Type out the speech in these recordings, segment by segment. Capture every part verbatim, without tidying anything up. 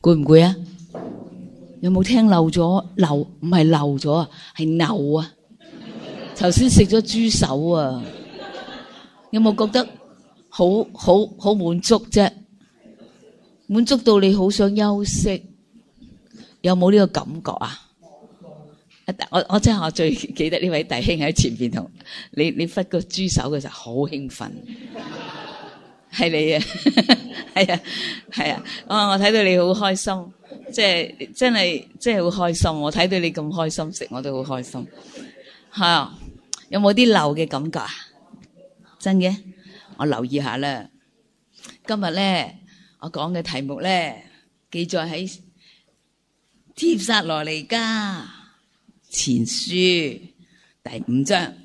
攰唔攰啊？有冇聽漏咗？漏唔係漏咗啊，係漏啊！頭先食咗豬手啊，有冇覺得好好好滿足啫？滿足到你好想休息，有冇呢個感覺啊？我我真係我最記得呢位弟兄喺前邊同你你忽個豬手嘅時候好興奮，係你啊，係啊係啊，我我睇到你好開心，即係真係真係好開心，我睇到你咁開心食，我都好開心。係啊，有冇啲漏嘅感覺啊？真嘅，我留意下啦。今日咧，我講嘅題目咧，記載喺帖撒羅尼迦前書第五章，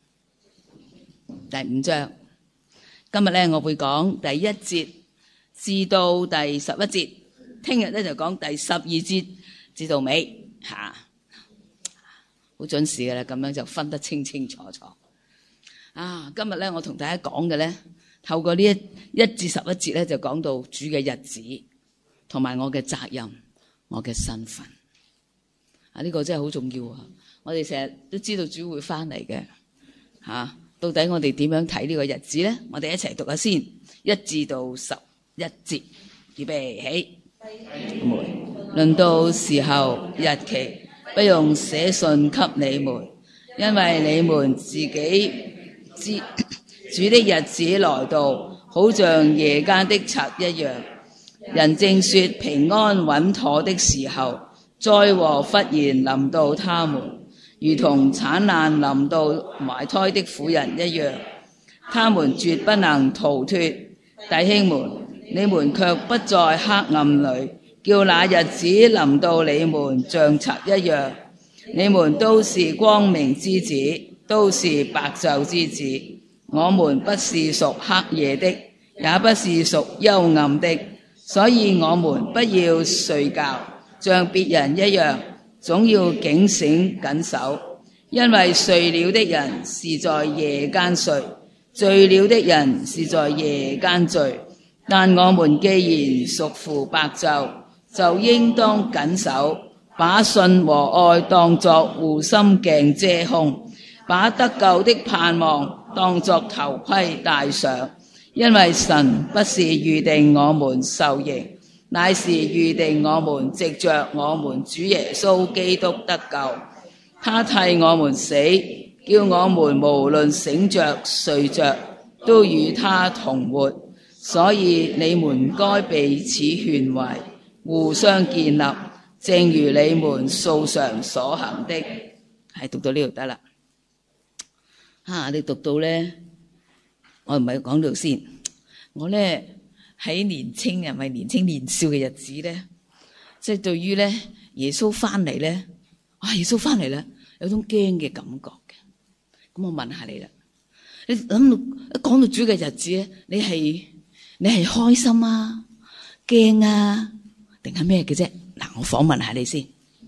第五章。今日咧，我會講第一節至到第十一節，聽日咧就講第十二節至到尾，吓，好準時㗎啦，咁樣就分得清清楚楚。啊，今日咧我同大家講嘅咧，透過呢一一至十一節咧，就講到主嘅日子，同埋我嘅責任，我嘅身份。啊，呢個真係好重要啊！我哋成日都知道主會翻嚟嘅，吓、啊，到底我哋點樣睇呢個日子咧？我哋一齊讀下先，一至到十一節，預備起。論到時候日期，不用寫信給你們，因為你們自己知主的日子來到，好像夜間的賊一樣。人正說平安穩妥的時候，災禍忽然臨到他們，如同產難臨到懷胎的婦人一樣，他們絕不能逃脫。弟兄們，你們卻不在黑暗裏，叫那日子臨到你們像賊一樣。你們都是光明之子，都是白晝之子。我們不是屬黑夜的，也不是屬幽暗的，所以我們不要睡覺，像別人一樣，總要警醒緊守。因為睡了的人是在夜間睡，醉了的人是在夜間醉。但我們既然屬乎白晝，就應當緊守，把信和愛當作護心鏡遮胸，把得救的盼望當作頭盔戴上。因為神不是預定我們受刑，乃是預定我們藉着我們主耶穌基督得救。他替我們死，叫我們無論醒着睡着，都與他同活。所以你們該彼此勸慰，互相建立，正如你們素常所行的。係讀到呢度得啦。啊，你讀到咧，我唔係講到先。我咧喺年青人，咪年青年少嘅日子咧，即係對於咧耶穌翻嚟咧，啊耶穌翻嚟咧，有種驚嘅感覺嘅。咁我問下你啦，你諗到一講到主嘅日子咧，你係你係開心啊、驚啊，定係咩嘅啫？嗱，我訪問下你先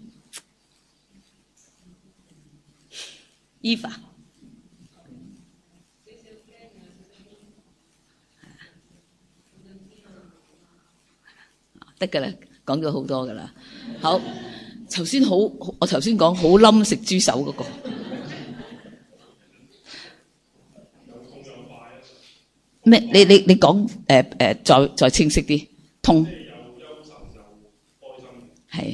，Eva。得噶啦，講咗好多噶啦。好，頭先好，我頭先講好冧食豬手嗰個咩？你你你講誒誒，再再清晰啲，通係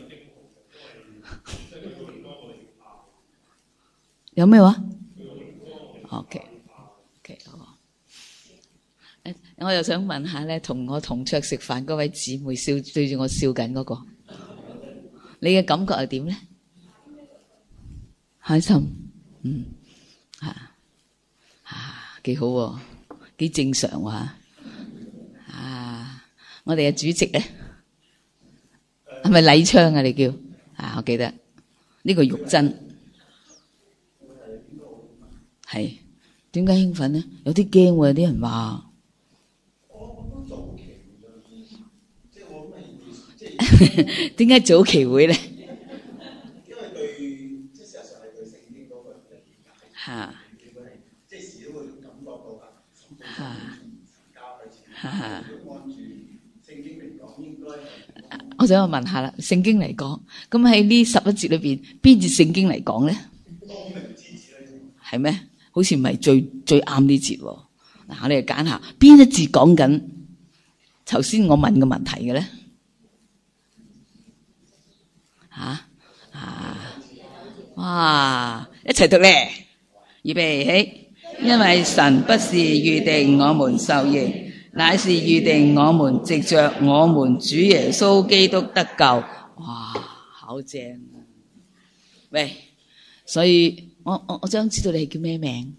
有咩話 ？OK OK 好。我又想問下咧，同我同桌食飯嗰位姊妹笑對住我笑緊嗰個，你嘅感覺係點咧？開心，嗯，吓啊，幾好喎，幾正常喎吓。啊，我哋嘅主席咧，係咪禮昌啊？你叫啊？我記得呢個玉珍係點解興奮咧？有啲驚喎，有啲人話。點解早期會咧？ 因為對即係事實上係對聖經嗰個嘅理解， 嚇， 即係時都會感覺到啊， 嚇， 交喺前，如果按住聖經嚟講，應該我想問下啦，聖經嚟講，咁喺呢十一節裏邊，邊節聖經嚟講咧？係咩？好似唔係最最啱呢節喎。嗱，我哋揀下邊一節講緊頭先我問嘅問題嘅咧？吓啊！哇！一齊讀咧，預備起。因為神不是預定我們受刑，乃是預定我們藉着我們主耶穌基督得救。哇，好正啊！喂，所以我我我想知道你係叫咩名？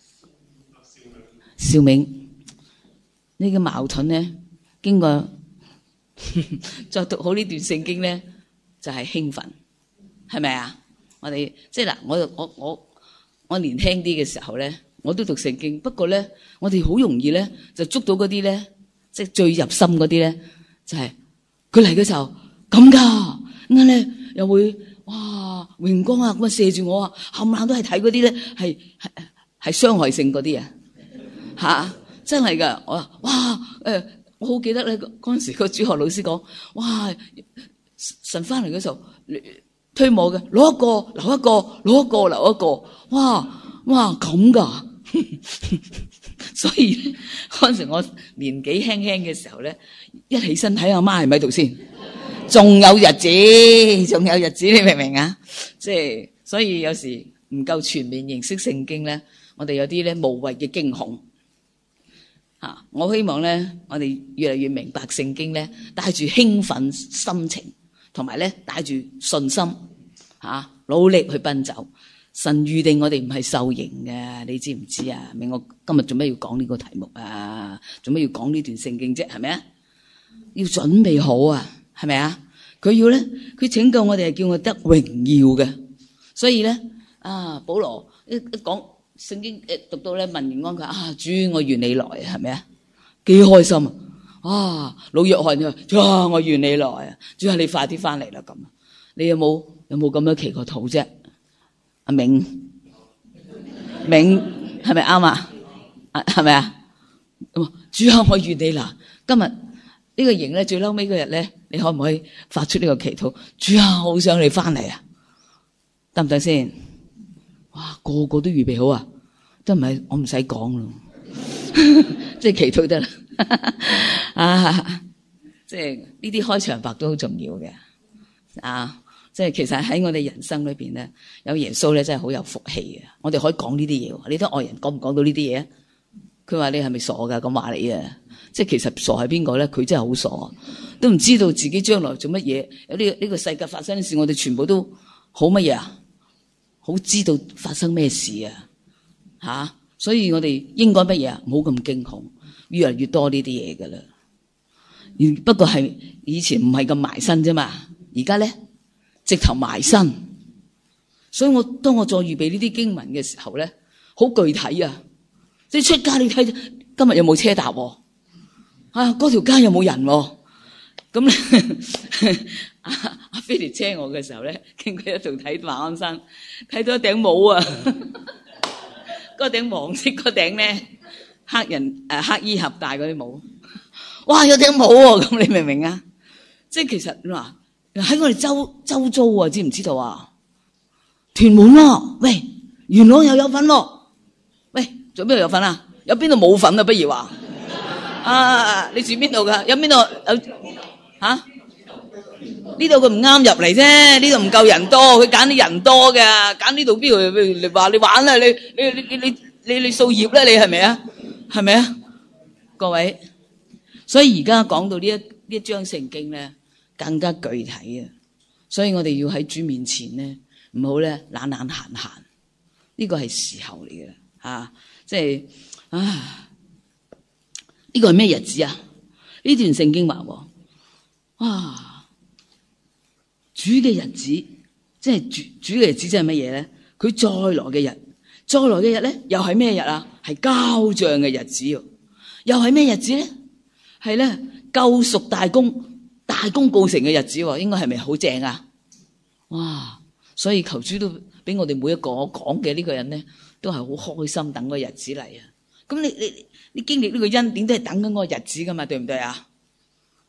兆銘。呢個矛盾咧，經過再讀好呢段聖經咧，就係興奮，係咪啊？我哋即係嗱，我我我我年輕啲嘅時候咧，我都讀聖經，不過咧，我哋好容易咧就捉到嗰啲咧，即係最入心嗰啲咧，就係佢嚟嘅時候咁噶，咁咧又會哇榮光啊咁啊射住我啊，冚唪唥都係睇嗰啲咧，係係係傷害性嗰啲啊，吓真係噶，我話哇誒、呃，我好記得咧嗰陣時個主學老師講，哇神翻嚟嘅時候推我嘅，攞一個留一個，攞一個留一個，哇哇咁噶。所以咧，嗰陣時我年紀輕輕嘅時候咧，一起身睇阿媽係咪喺度先，仲有日子，仲有日子，你明唔明啊？即係所以有時唔夠全面認識聖經咧，我哋有啲咧無謂嘅驚恐吓。我希望咧，我哋越嚟越明白聖經咧，帶住興奮心情，同埋咧帶住信心吓，努力去奔走。神預定我哋唔係受刑嘅，你知唔知啊？明我今日做咩要講呢個題目啊？做咩要講呢段聖經啫？係咪啊？要準備好啊？係咪啊？佢要咧，佢拯救我哋係叫我得榮耀嘅。所以咧，啊，保羅一一講聖經誒，讀到咧問完安佢啊，主我願你來，係咪啊？幾開心啊！啊，老約翰就話：主啊，我願你來啊！主啊，你快啲翻嚟啦！咁，你有冇有冇咁樣祈過禱啫？阿銘，銘係咪啱啊？係咪啊？主啊，我願你啦！今日呢個營咧最嬲尾嗰日咧，你可唔可以發出呢個祈禱？主啊，好想你翻嚟啊！得唔得先？哇，個個都預備好啊！都唔係我唔使講咯，即係祈禱得啦。啊，即係呢啲開場白都好重要嘅啊！即係其實喺我哋人生裏邊咧，有耶穌咧真係好有福氣嘅。我哋可以講呢啲嘢。你睇外人講唔講到呢啲嘢啊？佢話你係咪傻噶？咁話你啊！即係其實傻係邊個咧？佢真係好傻，都唔知道自己將來做乜嘢。有呢呢個世界發生嘅事，我哋全部都好乜嘢啊？好知道發生咩事啊？吓、啊，所以我哋應該乜嘢啊？唔好咁驚恐，越嚟越多呢啲嘢噶啦。不過係以前唔係咁埋身啫嘛，而家咧。直頭埋身，所以我當我再預備呢啲經文嘅時候咧，好具體啊！即係出街你睇今日有冇車搭喎？啊，嗰條街有冇人喎？咁咧，阿阿菲嚟車我嘅時候咧，經過一度睇馬鞍山，睇到一頂帽啊！嗰頂黃色嗰頂咧，黑人誒黑衣俠戴嗰啲帽，哇！有頂帽喎，咁你明唔明啊？即係其實嗱。喺我哋周周遭啊，知唔知道啊？屯門咯，喂，元朗又有份咯，喂，做邊度有份啊？有邊度冇份啊？不如話啊，你住邊度噶？有邊度有吓？呢度佢唔啱入嚟啫，呢度唔夠人多，佢揀啲人多嘅，揀呢度邊度？你話你玩啦，你你你你你你掃葉啦，你係咪啊？係咪啊？各位，所以而家講到呢一呢一章聖經咧。更加具體啊！所以我哋要喺主面前咧，唔好咧懶懶閒閒，呢個係時候嚟嘅吓，即係啊！呢個係咩日子啊？呢段聖經話，哇！主嘅日子，即係主主嘅日子，即係乜嘢咧？佢再來嘅日，再來嘅日咧，又係咩日啊？係交賬嘅日子，又係咩日子咧？係咧救贖大功。大功告成嘅日子，應該係咪好正啊？哇！所以求主都俾我哋每一個我講嘅呢個人咧，都係好開心等個日子嚟啊！咁你你你經歷呢個恩典都係等緊嗰個日子噶嘛？對唔對啊？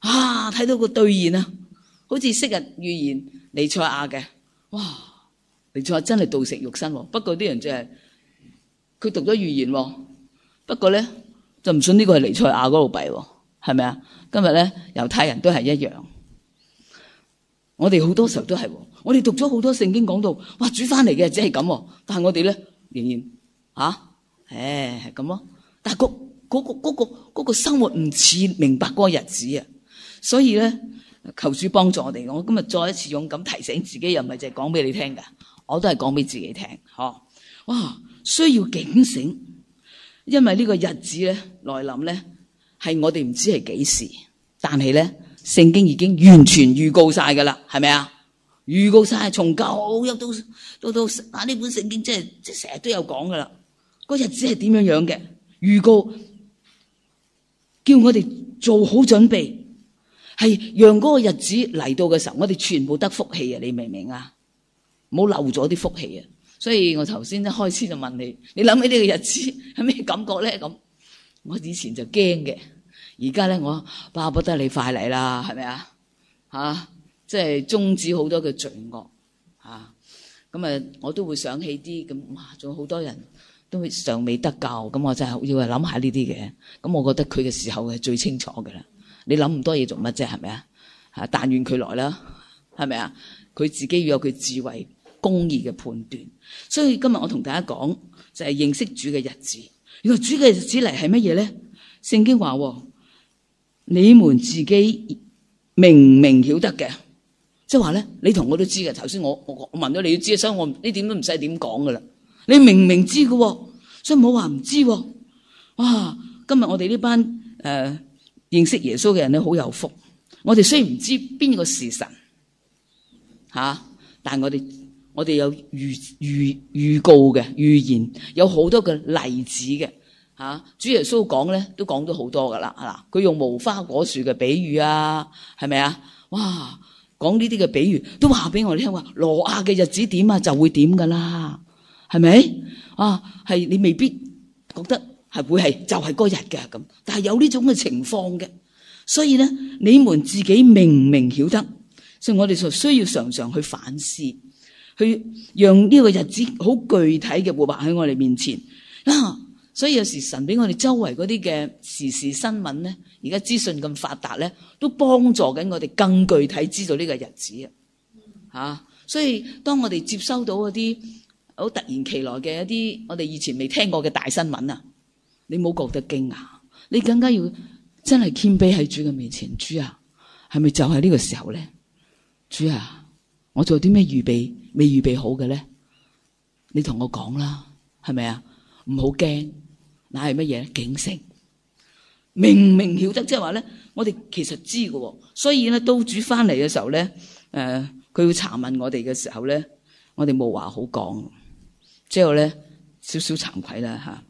啊，睇到個兌現啊，好似昔日預言彌賽亞嘅，哇！彌賽亞真係道成肉身喎。不過啲人就係佢讀咗預言喎，不過咧就唔信呢個係彌賽亞嗰度弊喎，係咪啊？今日咧猶太人都係一樣，我哋好多時候都係，我哋讀咗好多聖經講到，哇！主翻嚟嘅只係咁，但係我哋咧仍然吓，誒係咁咯。但係嗰嗰個嗰個嗰個生活唔似明白嗰個日子啊，所以咧求主幫助我哋。我今日再一次勇敢提醒自己，又唔係淨係講俾你聽㗎，我都係講俾自己聽，嗬！哇，需要警醒，因為呢個日子咧來臨咧係我哋唔知係幾時，但係咧聖經已經完全預告晒噶啦，係咪啊？預告晒，從舊約到到到啊呢本聖經，即係即係成日都有講噶啦。個日子係點樣樣嘅預告，叫我哋做好準備，係讓嗰個日子嚟到嘅時候，我哋全部得福氣啊！你明唔明啊？唔好漏咗啲福氣啊！所以我頭先一開始就問你，你諗起呢個日子係咩感覺咧？咁我以前就驚嘅，而家咧我巴不得你快嚟啦，係咪啊？吓，即係終止好多嘅罪惡吓。咁啊，我都會想起啲咁，哇！仲有好多人都尚未得救，咁我真係要諗下呢啲嘅。咁我覺得佢嘅時候係最清楚㗎啦。你諗咁多嘢做乜啫？係咪啊？吓，但願佢來啦，係咪啊？佢自己要有佢智慧、公義嘅判斷。所以今日我同大家講就係認識主嘅日子。如果主嘅日子嚟係乜嘢咧？聖經話你們自己明明曉得嘅，即係話咧，你同我都知嘅。頭先我我我問咗你都知，所以我呢點都唔使點講噶啦。你明明知嘅，所以唔好話唔知。哇！今日我哋呢班誒、呃、認識耶穌嘅人咧，好有福。我哋雖然唔知邊個是神吓、啊，但係我哋我哋有預預預告嘅預言，有好多嘅例子嘅吓、啊。主耶穌講咧，都講咗好多噶啦，嗱，佢用無花果樹嘅比喻啊，係咪啊？哇！講呢啲嘅比喻，都話俾我哋聽話，挪亞嘅日子點啊，就會點噶啦，係咪？啊，係你未必覺得係會係就係嗰日嘅咁，但係有呢種嘅情況嘅，所以咧，你們自己明唔明曉得，所以我哋就需要常常去反思，去讓呢個日子好具體嘅活畫喺我哋面前啊。所以有時神俾我哋周圍嗰啲嘅時事新聞咧，而家資訊咁發達咧，都幫助緊我哋更具體知道呢個日子啊。吓，所以當我哋接收到嗰啲好突然其來嘅一啲我哋以前未聽過嘅大新聞啊，你冇覺得驚訝，你更加要真係謙卑喺主嘅面前。主啊，係咪就係呢個時候咧？主啊，我做啲咩預備未預備好嘅咧？你同我講啦，係咪啊？唔好驚。那係乜嘢？警醒，明明曉得，即係話咧，我哋其實知嘅，所以咧，到主翻嚟嘅時候咧，誒、呃，佢會查問我哋嘅時候咧，我哋冇話好講，之後咧，少少慚愧啦吓。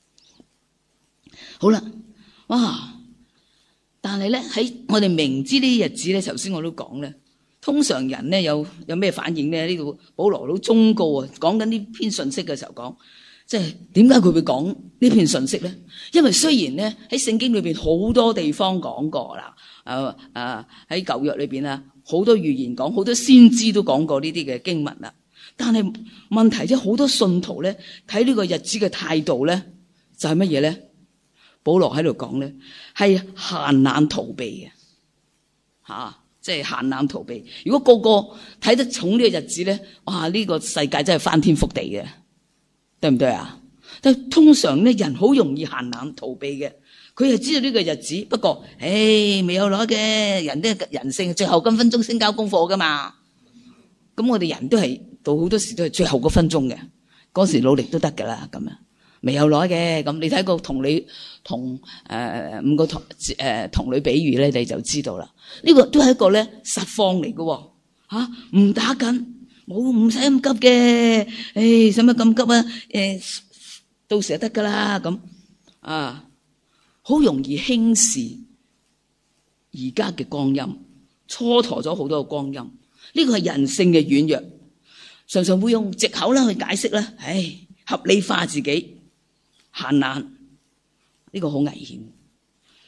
好啦，哇！但係咧，喺我哋明知呢啲日子咧，頭先我都講咧，通常人咧有有咩反應咧？呢度保羅都忠告啊，講緊呢篇信息嘅時候講。即係點解佢會講呢篇信息咧？因為雖然咧喺聖經裏邊好多地方講過啦，誒誒喺舊約裏邊啊，好多預言講，好多先知都講過呢啲嘅經文啦。但係問題即係好多信徒咧睇呢個日子嘅態度咧，就係乜嘢咧？保羅喺度講咧係閒懶逃避嘅吓，即係閒懶逃避。如果個個睇得重呢個日子咧，哇！呢個世界真係翻天覆地嘅。對唔對啊？但係通常咧，人好容易閒懶逃避嘅。佢係知道呢個日子，不過，誒，未有攞嘅人都係人性，最後嗰分鐘先交功課噶嘛。咁我哋人都係到好多時都係最後嗰分鐘嘅，嗰時努力都得噶啦。咁樣未有攞嘅，咁你睇個同你同誒、呃、五個同誒、呃、同類比喻咧，你就知道啦。呢、這個都係一個咧實況嚟嘅，吓、啊、唔打緊。冇唔使咁急嘅，誒使乜咁急啊？誒到時就得噶啦咁啊，好容易輕視而家嘅光陰，蹉跎咗好多嘅光陰。呢個係人性嘅軟弱，常常會用藉口啦去解釋啦，唉，合理化自己，閒懶，呢個好危險。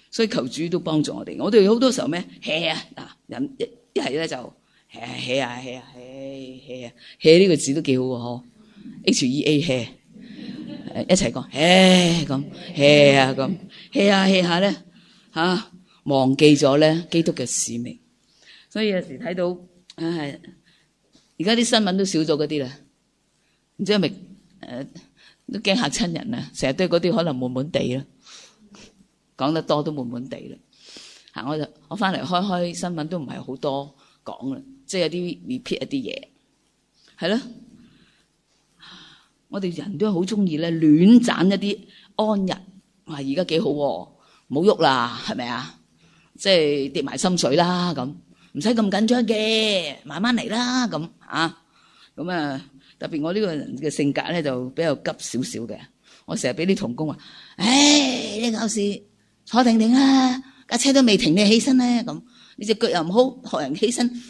所以求主都幫助我哋。我哋好多時候咩 hea 啊，嗱人一一係咧就 hea hea 啊 hea 啊 hea hea 啊 hea 呢個字都幾好喎，嗬 H E A hea， 一齊講 hea 咁 hea 啊咁 hea 下 hea 下咧吓，忘記咗咧基督嘅使命。所以有時睇到唉，而家啲新聞都少咗嗰啲啦，唔知係咪誒都驚嚇親人啊，成日都係嗰啲可能悶悶地啦。講得多都悶悶地啦，嚇！我就我翻嚟開開新聞都唔係好多講啦，即係有啲 repeat 一啲嘢，係咯。我哋人都好中意咧亂賺一啲安逸，話而家幾好喎，唔好喐啦，係咪啊？即係跌埋心水啦咁，唔使咁緊張嘅，慢慢嚟啦咁啊。咁啊，特別我呢個人嘅性格咧就比較急少少嘅，我成日俾啲同工話：唉，你搞事！坐定定啦，架車都未停，你起身咧咁，你隻腳又唔好學人起身。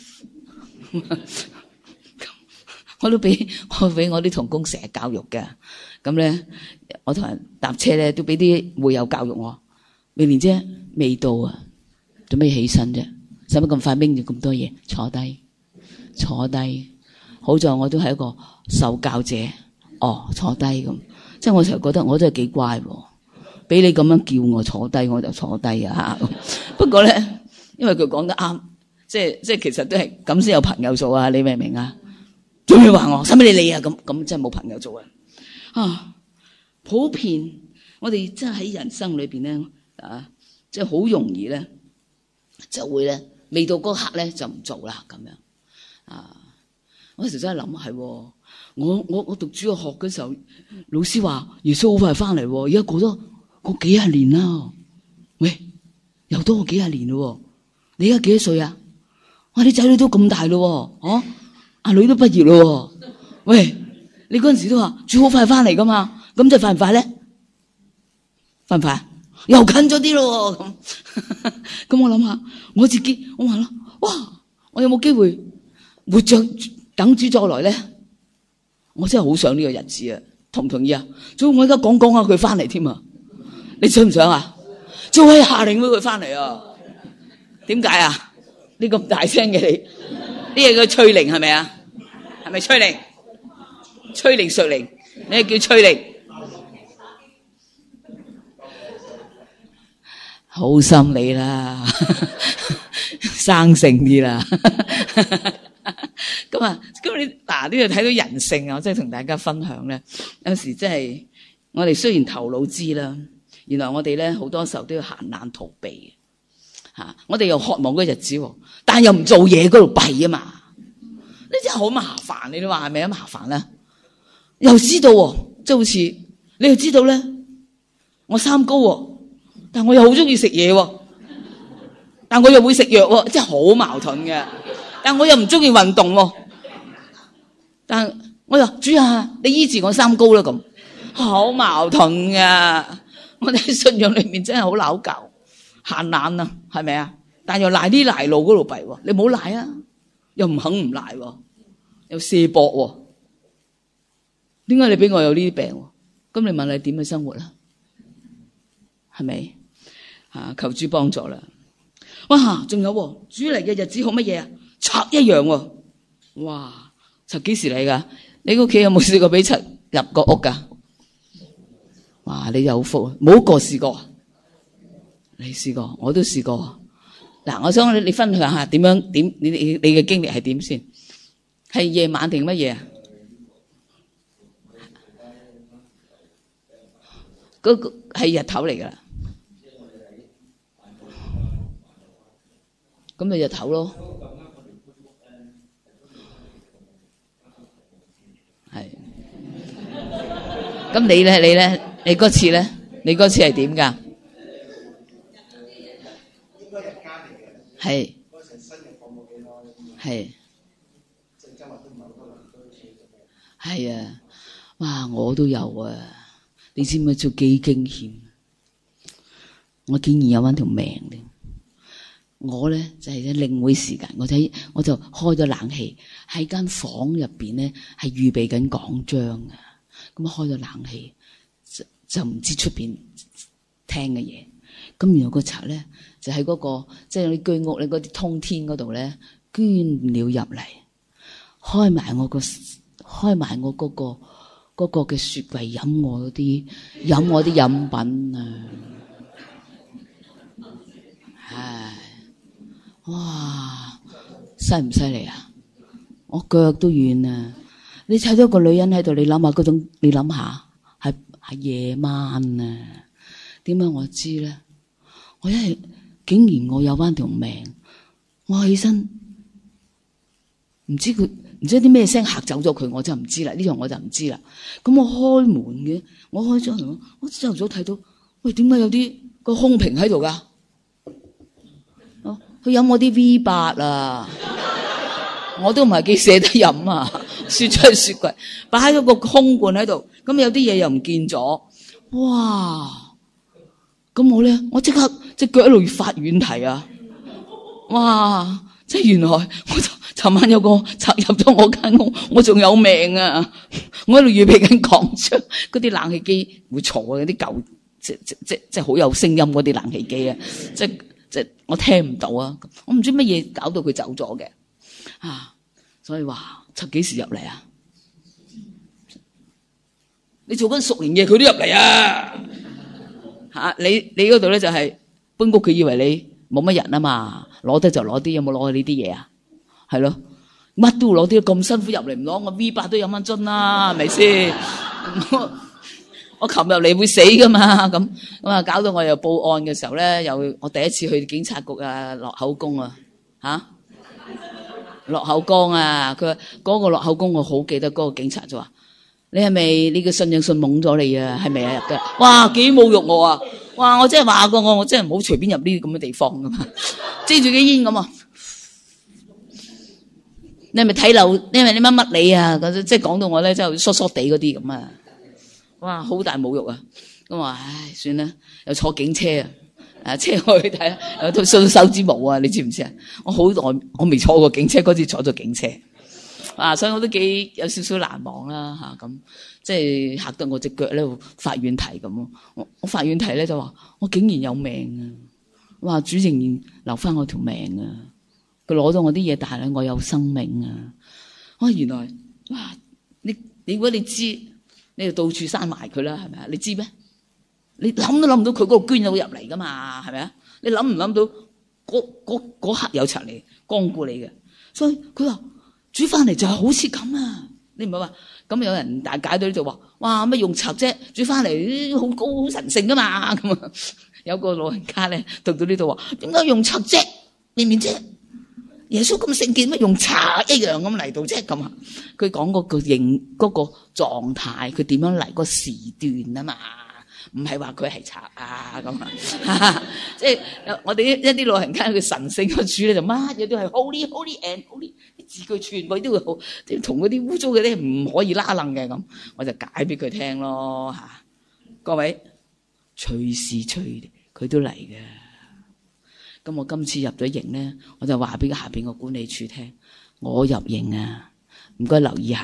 我都俾我俾我啲同工成日教育嘅，咁咧我同人搭車咧都俾啲會友教育我，明年啫未到啊，做咩起身啫？使乜咁快拎住咁多嘢？坐低，坐低。好在我都係一個受教者，哦，坐低咁，即係我成日覺得我真係幾乖喎。俾你咁樣叫我坐低，我就坐低啊！不過咧，因為佢講得啱，即係即係其實都係咁先有朋友做啊！你明唔明啊？做咩話我？使乜你理啊？咁咁真係冇朋友做啊！啊，普遍我哋真係喺人生裏邊咧啊，即係好容易咧就會咧未到嗰刻咧就唔做啦咁樣啊！我有時真係諗係，我我我讀主學嘅時候，老師話耶穌好快翻嚟，而家過咗。過幾廿年啦，喂，又多過幾廿年咯。你而家幾多歲啊？哇，你仔女都咁大咯，哦，阿女都畢業咯。喂，你嗰陣時都話主好快翻嚟噶嘛？咁就快唔快咧？快唔快？又近咗啲咯。咁，咁我諗下，我自己，我話啦，哇，我有冇機會活着等主再來咧？我真係好想呢個日子啊，同唔同意啊？所以我而家講講下佢翻嚟添啊。你想唔想啊？就可以下令俾佢翻嚟啊？點解啊？你咁大聲嘅你，呢嘢叫催靈係咪啊？係咪催靈？催靈術靈，你係叫催靈？好心你啦，生性啲啦。咁啊，咁你嗱呢度睇到人性啊，我真係同大家分享咧。有時真係我哋雖然頭腦知啦。原來我哋咧好多時候都要閒懶逃避嘅，嚇！我哋又渴望嗰日子，但又唔做嘢嗰度弊啊嘛！呢真係好麻煩，你哋話係咪啊？麻煩啦！又知道喎，即係好似你又知道咧，我三高喎，但我又好中意食嘢喎，但我又會食藥喎，真係好矛盾嘅。但我又唔中意運動喎，但我又主啊，你醫治我三高啦咁，好矛盾㗎。我哋喺信仰裏面真係好拗教，閒懶啊，係咪啊？但又賴啲賴路嗰度弊喎，你唔好賴啊，又唔肯唔賴喎，又卸膊喎，點解你俾我有呢啲病？咁你問你點去生活啦？係咪啊？求主幫助啦！哇，仲有主嚟嘅日子好乜嘢啊？賊一樣喎！哇，賊幾時嚟噶？你屋企有冇試過俾賊入過屋噶？哇！你有福，冇一個試過，你試過，我都試過。嗱，我想你你分享下點樣點你你你嘅經歷係點先？係夜晚定乜嘢啊？嗰個係日頭嚟噶啦，咁咪日頭咯。係。咁你咧？你咧？你嗰次咧？你嗰次係點㗎？ 應該日間嚟嘅。 係。 嗰陣新嘅放冇幾耐。 係。 正週末都唔係好多人都去做咩？ 係啊！哇！我都有啊！你知唔知做幾驚險？我竟然有返條命咧！我咧就係、是、領會時間，我睇我就開咗冷氣喺間房入邊咧，係預備緊講章啊！咁開咗冷氣就就唔知出邊聽嘅嘢， 咁原來個賊咧就喺嗰、那個即係啲居屋咧嗰啲通天嗰度咧捐了入嚟，開埋我個開埋我嗰、那個嗰、那個嘅雪櫃飲我啲飲我啲飲品啊！唉，哇，犀唔犀利啊？我腳都軟啊！你睇到個女人喺度，你諗下嗰種，你諗下係係夜晚啊？點解我知咧？我一係竟然我有翻條命，我起身唔知佢唔知啲咩聲嚇走咗佢，我就唔知啦。呢樣我就唔知啦。咁我開門嘅，我開咗門，我朝頭早睇到，喂，點解有啲個空瓶喺度噶？哦，佢飲我啲 V 八啊！我都唔係幾捨得飲啊，雪出去雪櫃，擺喺個空罐喺度，咁有啲嘢又唔見咗，哇！咁我咧，我即刻隻腳一路越發軟提啊！哇！即係原來我尋晚有個賊入咗我間屋，我仲有命啊！我喺度預備緊講章，嗰啲冷氣機會嘈啊，嗰啲舊即即即即好有聲音嗰啲冷氣機啊，即即我聽唔到啊！我唔知乜嘢搞到佢走咗嘅。啊，所以話賊幾時入嚟啊？你做緊熟練嘢，佢都入嚟啊！吓、啊，你你嗰度咧就係搬屋，佢以為你冇乜人啊嘛，攞得就攞啲，有冇攞呢啲嘢啊？係咯，乜都攞啲，咁辛苦入嚟唔攞，我 V 八都飲翻樽啦，係咪先？我擒入嚟會死噶嘛？咁咁啊，搞到我又報案嘅時候咧，又我第一次去警察局啊，落口供啊，吓、啊。落口供啊！佢話嗰個落口供，我好記得嗰個警察就話：你係咪你嘅信仰信懵咗你啊？係咪啊？入得哇幾侮辱我啊！哇！我真係話過我，我真係唔好隨便入呢啲咁嘅地方噶嘛，遮住啲煙咁啊！你係咪睇漏？你係咪你乜乜你啊？即係講到我咧，真係疏疏地嗰啲咁啊！哇！好大侮辱啊！咁話唉，算啦，又坐警車啊！啊，車我去睇下，有套數手指毛啊！你知唔知啊？我好耐我未坐過警車，嗰次坐咗警車，啊，所以我都幾有少少難忘啦吓，咁、啊、即係嚇得我隻腳咧發軟蹄咁咯。我我發軟蹄咧就話我竟然有命啊！哇，主仍然留翻我條命啊！佢攞咗我啲嘢，但係咧我有生命啊！哇，原來哇，你你如果你知，你就到處閂埋佢啦，係咪啊？你知咩？你諗都諗唔到佢嗰個捐到入嚟噶嘛，係咪啊？你諗唔諗到嗰嗰嗰刻有賊嚟光顧你嘅？所以佢話煮翻嚟就係好似咁啊！你唔係話咁有人大解隊就話哇乜用賊啫？煮翻嚟好高好神聖噶嘛咁啊！有個老人家咧讀到呢度話點解用賊啫？明唔明啫？耶穌咁聖潔乜用賊一樣咁嚟到啫咁啊？佢講嗰個形嗰個狀態，佢點樣嚟個時段啊嘛？唔係話佢係賊啊咁啊，即係我哋一啲老人家嘅神聖嘅主咧，就乜嘢都係 holy holy and holy，啲字句全部都會好，同嗰啲污糟嘅咧唔可以拉楞嘅咁，我就解俾佢聽咯吓。各位隨時隨地佢都嚟嘅。咁我今次入咗營咧，我就話俾下邊個管理處聽，我入營啊，唔該留意下。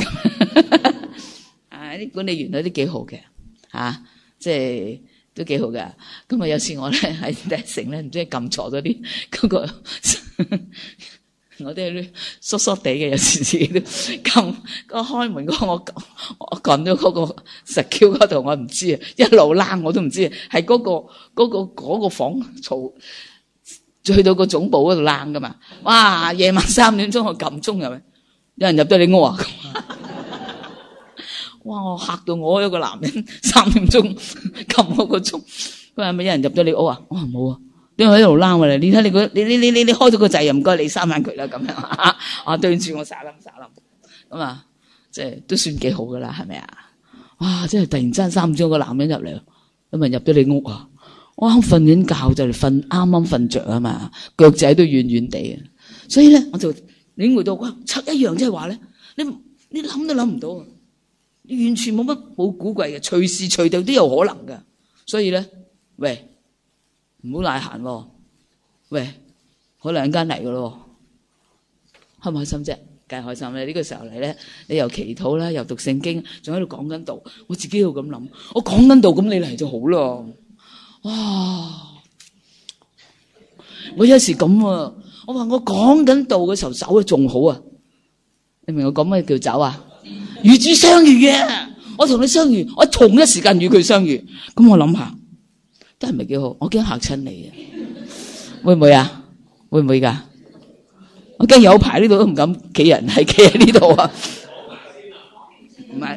啊，啲管理員都幾好嘅吓。即係都幾好噶，咁啊有時我咧喺第一城咧，唔知撳錯咗啲嗰個，我都係疏疏地嘅，有時自己都撳個開門嗰個，我我撳咗嗰個實 Q 嗰度，我唔知啊，一路拉我都唔知啊，係嗰個嗰個嗰個房嘈，去到個總部嗰度拉噶嘛，哇！夜晚三點鐘我撳鐘入去，有人入咗你屋啊！哇！我嚇到我一個男人三點鐘撳我個鐘，佢話係咪有人入咗你屋啊？我話冇啊，點解喺度撈嚟？你睇你個你你你你你開咗個掣，又唔該你閂翻佢啦咁樣啊！啊對住我撒冧撒冧咁啊，即係都算幾好噶啦，係咪啊？哇！真係突然間三點鐘個男人入嚟，咁咪入咗你屋啊？我啱瞓緊覺就嚟瞓，啱啱瞓着啊嘛，腳仔都軟軟地啊，所以咧我就領會到哇，賊一樣即係話咧，你你諗都諗唔到啊！完全冇乜冇古怪嘅，隨時隨地都有可能㗎。所以咧，喂，唔好賴閒喎，喂，可能間嚟㗎咯，開唔開心啫？梗係開心咧！呢個時候嚟咧，你又祈禱啦，又讀聖經，仲喺度講緊道，我自己喺度咁諗，我講緊道咁，你嚟就好咯。哇！ 我有時咁啊，我話我講緊道嘅時候走得仲好啊，你明我講咩叫走啊？與主相遇啊！我同你相遇，我同一時間與佢相遇，咁我諗下，真係唔係幾好，我驚嚇親你啊！會唔會啊？會唔會㗎？我驚有排呢度都唔敢企人，係企喺呢度啊！唔係。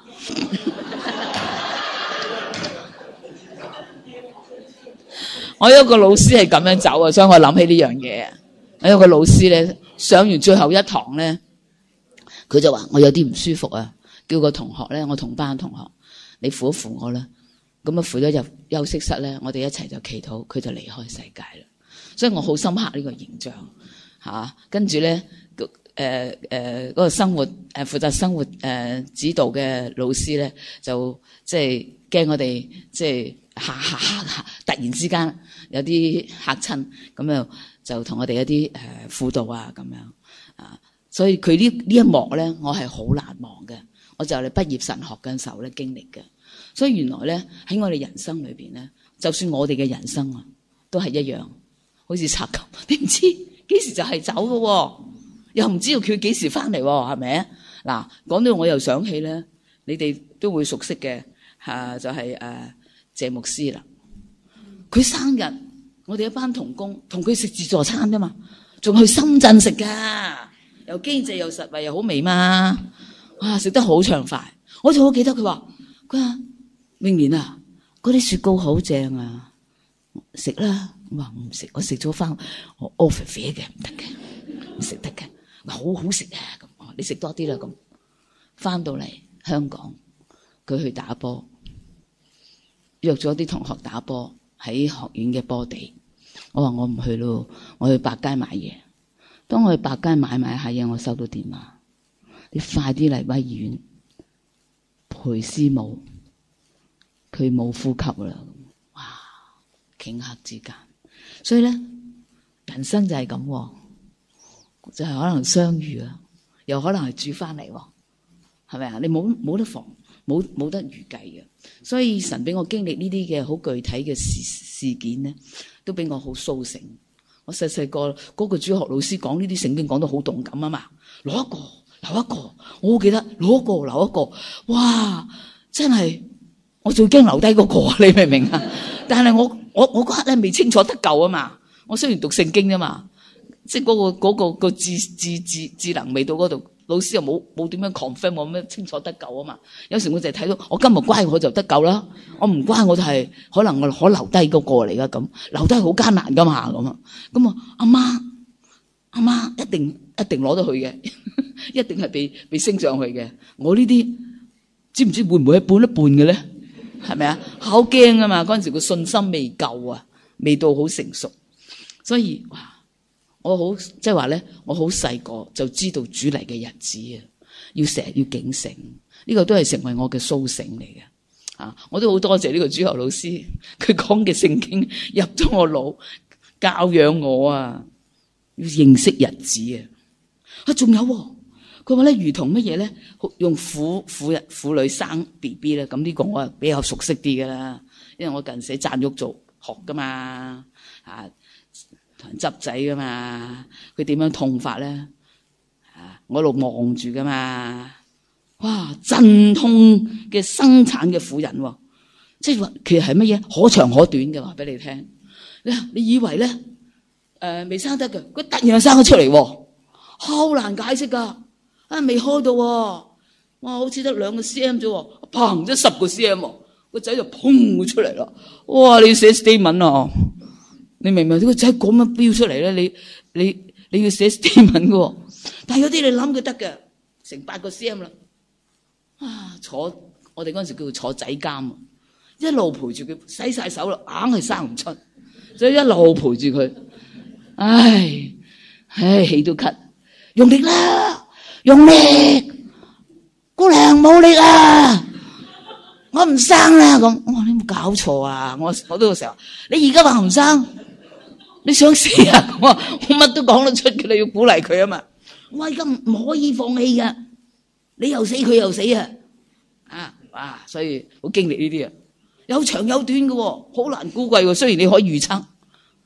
我有一個老師係咁樣走啊，所以我諗起呢樣嘢。我有一個老師咧，上完最後一堂咧，佢就話我有啲唔舒服啊，叫個同學咧，我同班同學，你扶一扶我啦。咁啊扶咗入休息室咧，我哋一齊就祈禱，佢就離開世界啦。所以我好深刻呢個形象吓。跟住咧，誒誒嗰個生活誒負責生活誒、呃、指導嘅老師咧，就即係驚我哋即係。嚇嚇嚇嚇！突然之間有啲嚇親，咁又就同我哋一啲誒、呃、輔導啊咁樣啊，所以佢呢呢一幕咧，我係好難忘嘅。我就嚟畢業神學嘅時候咧經歷嘅，所以原來咧喺我哋人生裏邊咧，就算我哋嘅人生啊，都係一樣，好似賊咁，你唔知幾時就係走嘅，又唔知道佢幾時翻嚟，係咪？嗱，講到我又想起咧，你哋都會熟悉嘅嚇、啊，就係、是、誒。呃謝牧師啦，佢生日，我哋一班同工同佢食自助餐啫嘛，仲去深圳食噶，又經濟又實惠又好味嘛，哇，食得好暢快。我仲好記得佢話，佢話明年啊，嗰啲雪糕好正啊，食啦。我話唔食，我食咗翻我 offer 嘅，唔得嘅，唔食得嘅，好好食啊咁。你食多啲啦咁。翻到嚟香港，佢去打波。約咗啲同學打波喺學院嘅波地，我話我唔去咯，我去百佳買嘢。當我去百佳買買下嘢，我收到電話，你快啲嚟威醫院陪師母，佢冇呼吸啦！哇，頃刻之間，所以咧，人生就係咁，就係、是、可能相遇啊，又可能係住翻嚟，係咪啊？你冇冇得防，冇冇得預計嘅。所以神俾我經歷呢啲嘅好具體嘅事事件咧，都俾我好蘇醒。我細細個嗰個主學老師講呢啲聖經講得好動感啊嘛，攞一個留一個，我好記得攞一個留一個，哇！真係我最驚留低嗰個，你明唔明啊？但係我我我嗰刻咧未清楚得救啊嘛，我雖然讀聖經啫嘛，即係嗰個嗰個個智智智智能未到嗰度。老師又冇冇點樣 confirm 我咩清楚得救啊嘛？有時我就係睇到我今日乖我就得救啦，我唔乖我就係、是、可能我可留低嗰個嚟噶咁，留低好艱難噶嘛咁啊！咁啊，阿媽阿媽一定一定攞得去嘅，一定係被被升上去嘅。我呢啲知唔知會唔會一半一半嘅咧？係咪啊？好驚啊嘛！嗰陣時個信心未夠啊，未到好成熟，所以哇！我好即係話咧，我好細個就知道主嚟嘅日子啊，要成日要警醒，呢、這個都係成為我嘅蘇醒嚟嘅啊！我都好多謝呢個主學老師，佢講嘅聖經入咗我腦，教養我啊，要認識日子啊！啊，仲有佢話咧，如同乜嘢咧？用婦婦人婦女生 B B 咧，咁呢個我係比較熟悉啲噶啦，因為我近時贊育做學噶嘛啊。執仔噶嘛，佢點樣痛法咧？啊，我喺度望住噶嘛，哇！陣痛嘅生產嘅婦人，即係話其實係乜嘢？可長可短嘅話俾你聽。你你以為咧？誒、呃，未生得嘅，佢突然就生咗出嚟，好難解釋噶。啊，未開到，哇，好似得兩個 cm 啫，砰，咗十個 cm，個仔就砰出嚟啦。哇！你要寫 statement 啊！你明唔明？呢個仔咁樣飆出嚟咧，你你你要寫 statement 嘅，但係有啲你諗佢得嘅，成八個 cm 啦，啊！坐我哋嗰陣時叫做坐仔監，一路陪住佢，洗晒手啦，硬係生唔出，所以一路陪住佢，唉唉氣都咳，用力啦，用力，姑娘冇力啊！我唔生啦咁，我話你冇搞錯啊！我我都有時候，你而家話唔生。你想死啊！我我乜都講得出嘅，你要鼓勵佢啊嘛！我而家唔可以放棄噶，你又死佢又死啊！啊哇！所以好經歷呢啲啊，有長有短嘅，好難估計嘅。雖然你可以預測，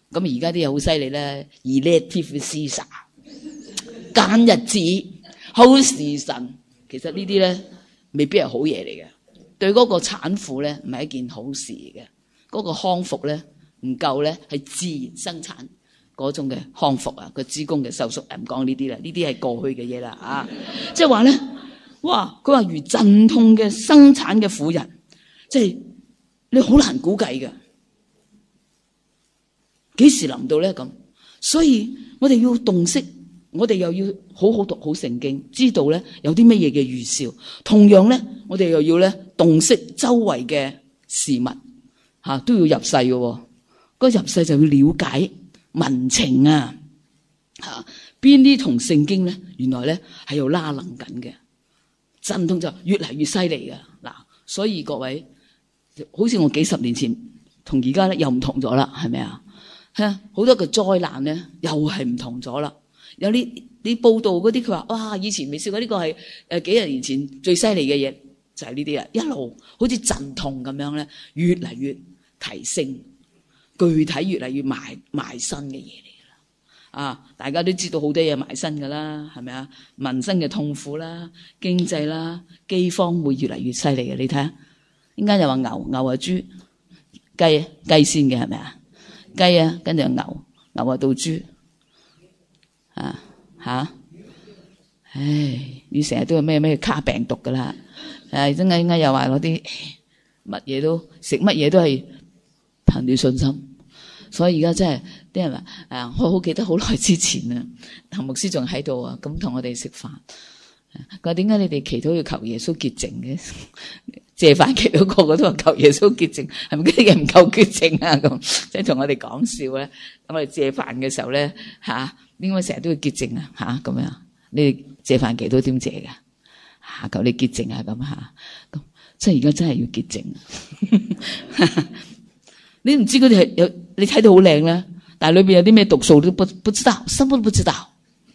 咁而家啲嘢好犀利咧 ，elective scissor 間日子好時辰，其實呢啲咧未必係好嘢嚟嘅，對嗰個產婦咧唔係一件好事嚟嘅。嗰、嗰個康復咧唔夠咧，係自然生產嗰種嘅康復啊，個子宮嘅收縮，唔講呢啲啦，呢啲係過去嘅嘢啦啊！即係話咧，哇！佢話如陣痛嘅生產嘅婦人，即係你好難估計嘅，幾時臨到咧咁？所以我哋要洞悉，我哋又要好好讀好聖經，知道咧有啲乜嘢嘅預兆。同樣咧，我哋又要咧洞悉周圍嘅事物，吓、啊、都要入世嘅、哦。嗰、那個、入世就要了解民情啊，吓邊啲同聖經咧，原來咧係有拉楞緊嘅，陣痛就越嚟越犀利嘅嗱。所以各位，好似我幾十年前同而家咧又唔同咗啦，係咪啊？吓好多個災難咧又係唔同咗啦。有啲你報道嗰啲，佢話哇，以前未試過呢個係誒幾廿年前最犀利嘅嘢，就係呢啲啦。一路好似陣痛咁樣咧，越嚟越提升，具體越嚟越埋埋身嘅嘢嚟噶啦。啊，大家都知道好多嘢埋身噶啦，係咪啊？民生嘅痛苦啦，經濟啦，饑荒會越嚟越犀利嘅。你睇下，依家又話牛牛啊豬雞雞先嘅係咪啊？雞啊，跟住牛牛啊到豬。啊吓，唉，你成日都有咩咩卡病毒噶啦，誒，真係應該又話嗰啲乜嘢都食乜嘢都係憑住信心，所以而家真係啲人話，誒，我好記得好耐之前啊，譚牧師仲喺度啊，咁同我哋食飯，佢話點解你哋祈禱要求耶穌潔淨嘅？謝飯祈禱個個都話求耶穌潔淨，係咪啲人唔夠潔淨啊？咁即係同我哋講笑咧，咁我哋謝飯嘅時候咧吓。點解成日都要潔淨啊？吓咁樣，你哋謝飯祈禱點謝噶？吓求你潔淨啊咁吓，咁即係而家真係要潔淨。你唔知佢哋係有，你睇到好靚啦，但係裏邊有啲咩毒素都不不知道，什麼都不知道。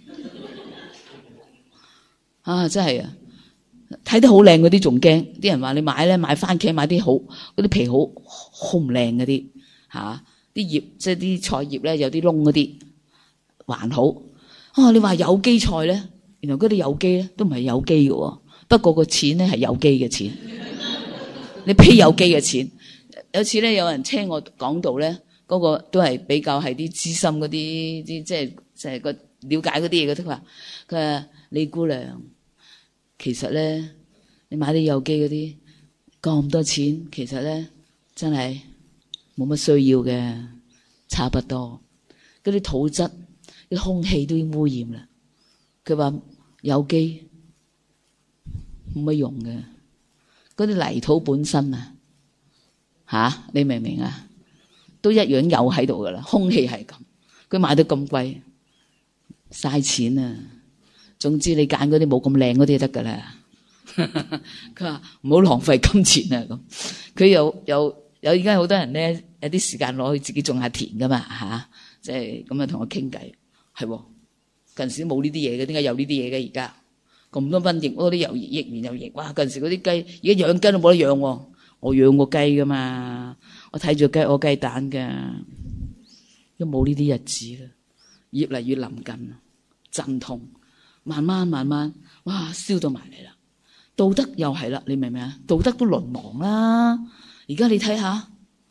啊，真係啊！睇得好靚嗰啲仲驚，啲人話你買咧買番茄買啲好嗰啲皮好好唔靚嗰啲吓，啲葉即係啲菜葉咧有啲窿嗰啲。還好啊！你話有機菜咧，原來嗰啲有機咧都唔係有機嘅，不過個錢咧係有機嘅錢。你批有機嘅錢，有次咧有人聽我講道咧，嗰、那個都係比較係啲資深嗰啲啲，即係即係個了解嗰啲嘢嘅。佢話佢話李姑娘，其實咧你買啲有機嗰啲咁多錢，其實咧真係冇乜需要嘅，差不多嗰啲土質。啲空氣都已經污染啦。佢話有機冇乜用嘅，嗰啲泥土本身啊，吓你明唔明啊？都一樣有喺度噶啦，空氣係咁，佢買到咁貴，嘥錢啊！總之你揀嗰啲冇咁靚嗰啲就得噶啦。佢話唔好浪費金錢啊！咁佢有有有而家好多人咧，有啲時間攞去自己種下田噶嘛吓，即係咁樣同我傾偈。係，近時冇呢啲嘢嘅，點解有呢啲嘢嘅？而家咁多瘟疫，嗰啲又疫疫苗又疫，哇！近時嗰啲雞，而家養雞都冇得養喎。我養過雞噶嘛，我睇住雞屙雞蛋噶，都冇呢啲日子啦。越嚟越臨近，陣痛，慢慢慢慢，哇！燒到埋嚟啦。道德又係啦，你明唔明啊？道德都淪亡啦。而家你睇下，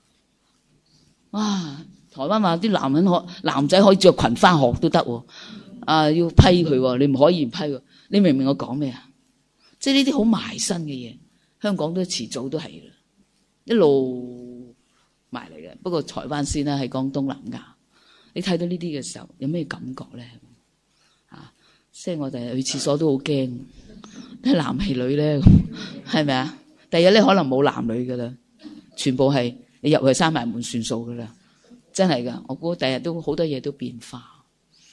哇！台灣話啲男人可男仔可以着裙返學都得，啊要批佢，你唔可以唔批佢。你明唔明我講咩啊？即係呢啲好埋身嘅嘢，香港都遲早都係啦，一路埋嚟嘅。不過台灣先啦，係講東南亞。你睇到呢啲嘅時候，有咩感覺咧？啊，即係我哋去廁所都好驚，啲男係女咧，係咪啊？第日咧可能冇男女噶啦，全部係你入去閂埋門算數噶啦。真係噶，我估第日都好多嘢都變化，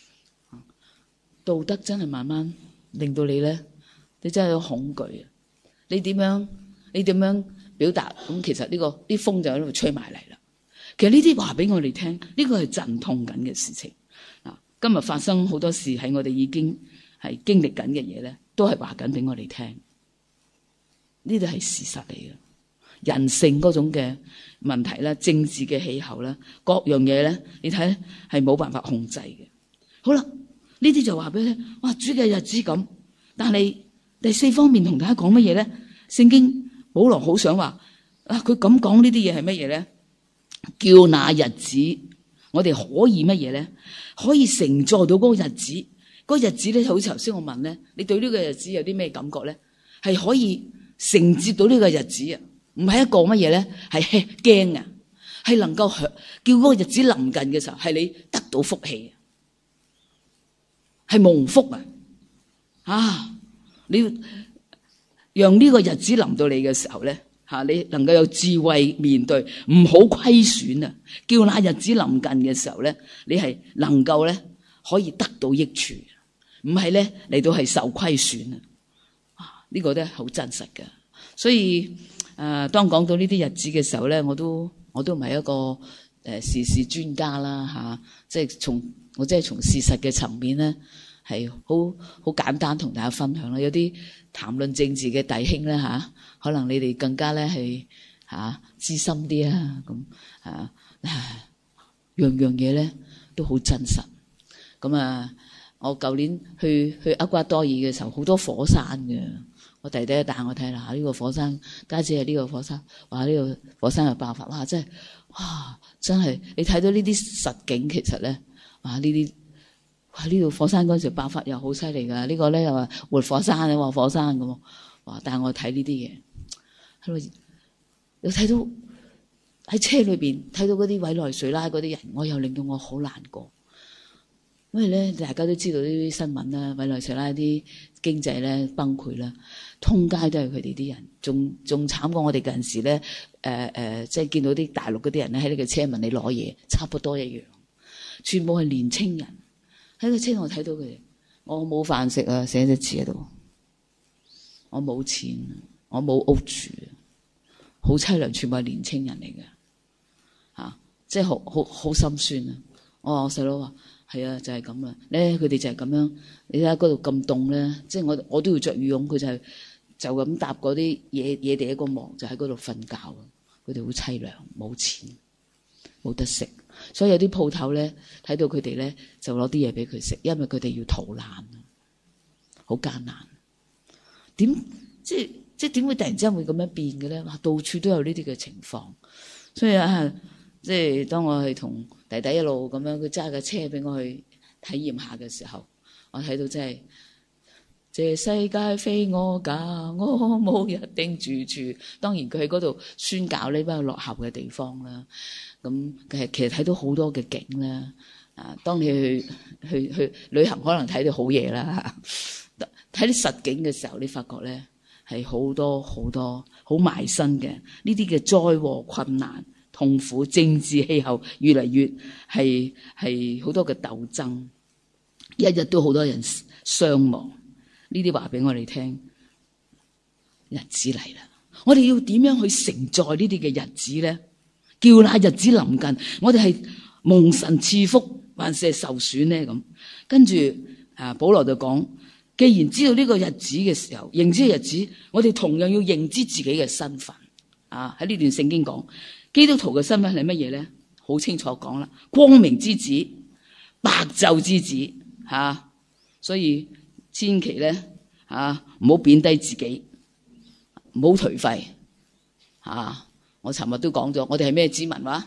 道德真係慢慢令到你咧，你真係好恐懼啊！你點樣？你點樣表達？咁其實呢、這個啲風就喺度吹埋嚟啦。其實呢啲話俾我哋聽，呢、這個係陣痛緊嘅事情。啊，今日發生好多事喺我哋已經係經歷緊嘅嘢咧，都係話緊俾我哋聽。呢啲係事實嚟嘅。 人性嗰種嘅問題啦，政治嘅氣候啦，各樣嘢咧，你睇係冇辦法控制嘅。好啦，呢啲就話俾你聽，哇，主嘅日子咁。但係第四方面同大家講乜嘢咧？聖經保羅好想話啊，佢咁講呢啲嘢係乜嘢咧？叫那日子，我哋可以乜嘢咧？可以承載到嗰個日子。嗰個日子咧，好似頭先我問咧，你對呢個日子有啲咩感覺咧？係可以承接到呢個日子啊，唔係一個乜嘢咧？係驚啊，係能夠叫嗰個日子臨近嘅時候，係你得到福氣，係蒙福啊！啊，你要讓呢個日子臨到你嘅時候咧，吓你能夠有智慧面對，唔好虧損啊！叫那日子臨近嘅時候咧，你係能夠咧可以得到益處，唔係咧嚟到係受虧損啊！呢個都係好真實嘅，所以誒、呃，當講到呢啲日子嘅時候咧，我都我都唔係一個誒、呃、時事專家啦吓，即係從我即係從事實嘅層面咧，係好好簡單同大家分享啦。有啲談論政治嘅弟兄咧吓、啊，可能你哋更加咧係吓資深啲啊，咁啊，樣樣嘢咧都好真實。咁啊，我舊年去去厄瓜多爾嘅時候，好多火山嘅。我弟弟帶我睇啦，呢、這個火山，家姐係呢個火山，哇！呢、這個火山又爆發，哇！真係，哇！真係，你睇到呢啲實景，其實咧，哇！呢啲，哇！呢、這個火山嗰陣時爆發又好犀利噶，呢、這個咧又話活火山，你話火山咁，哇！但係我睇呢啲嘢，喺度又睇到喺車裏邊睇到嗰啲委內瑞拉嗰啲人，我又令到我好難過。因為咧，大家都知道呢啲新聞啦，委內瑞拉啲經濟咧崩潰啦，通街都係佢哋啲人，仲仲慘過我哋近時咧，誒、呃、誒、呃，即係見到啲大陸嗰啲人咧喺呢個車問你攞嘢，差不多一樣，全部係年青人喺個車度，我睇到佢哋，我冇飯食啊，寫隻字喺度，我冇錢，我冇屋住，好凄涼，全部係年青人嚟嘅，吓、啊，即係好好好心酸啊！我話我細佬話。係啊，就係咁啦。咧佢哋就係咁樣。你睇下嗰度咁凍咧，即係我我都要着羽絨。佢就係就咁搭嗰啲野野地一個幕，就喺嗰度瞓覺。佢哋好凄涼，冇錢，冇得食。所以有啲鋪頭咧，睇到佢哋咧，就攞啲嘢俾佢食，因為佢哋要逃難，好艱難。點即係即係點會突然之間會咁樣變嘅咧？哇，到處都有呢啲嘅情況。所以啊，即係當我係同弟弟一路咁樣，佢揸架車俾我去體驗下嘅時候，我睇到真係，這世界非我家，我冇一定住處。當然佢喺嗰度宣教呢，比較落後嘅地方啦。咁其實其實睇到好多嘅景啦。啊，當你去去去旅行，可能睇到好嘢啦。睇啲實景嘅時候，你發覺咧係好多好多好埋身嘅呢啲嘅災禍困難。痛苦，政治氣候越嚟越係係好多嘅鬥爭，一日都好多人傷亡。呢啲話俾我哋聽，日子嚟啦！我哋要點樣去承載呢啲嘅日子咧？叫那日子臨近，我哋係蒙神賜福，還是係受損咧？咁跟住啊，保羅就講，既然知道呢個日子嘅時候，認知嘅日子，我哋同樣要認知自己嘅身份啊！喺呢段聖經講。基督徒嘅身份係乜嘢咧？好清楚講啦，光明之子、白晝之子，吓、啊，所以千祈咧吓唔好貶低自己，唔好頹廢，吓、啊。我尋日都講咗，我哋係咩子民話？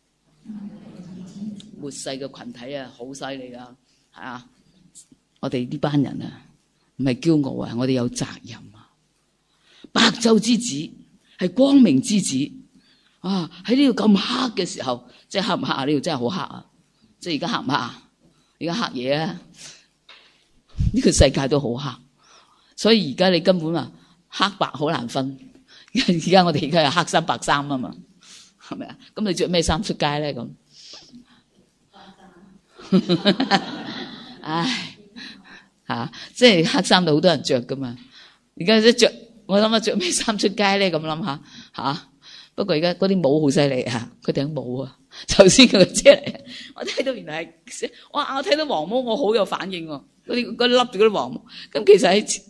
末世嘅群體啊，好犀利噶，係啊！我哋呢班人啊，唔係驕傲啊，我哋有責任啊。白晝之子係光明之子。啊！喺呢度咁黑嘅時候，即係黑唔黑啊？呢度真係好黑啊！即係而家黑唔黑啊？而家黑嘢啊！呢個世界都好黑，所以而家你根本啊黑白好難分。而家我哋而家係黑衫白衫啊嘛，係咪啊？咁你着咩衫出街咧？咁，唉吓，即係黑衫就好多人着噶嘛。而家即着，我諗下着咩衫出街咧？咁諗下吓。不過而家嗰啲帽好犀利啊！佢頂帽啊，頭先佢個車嚟，我睇到原來係，哇！我睇到黃帽，我好有反應喎。嗰啲嗰粒住嗰啲黃帽，咁其實喺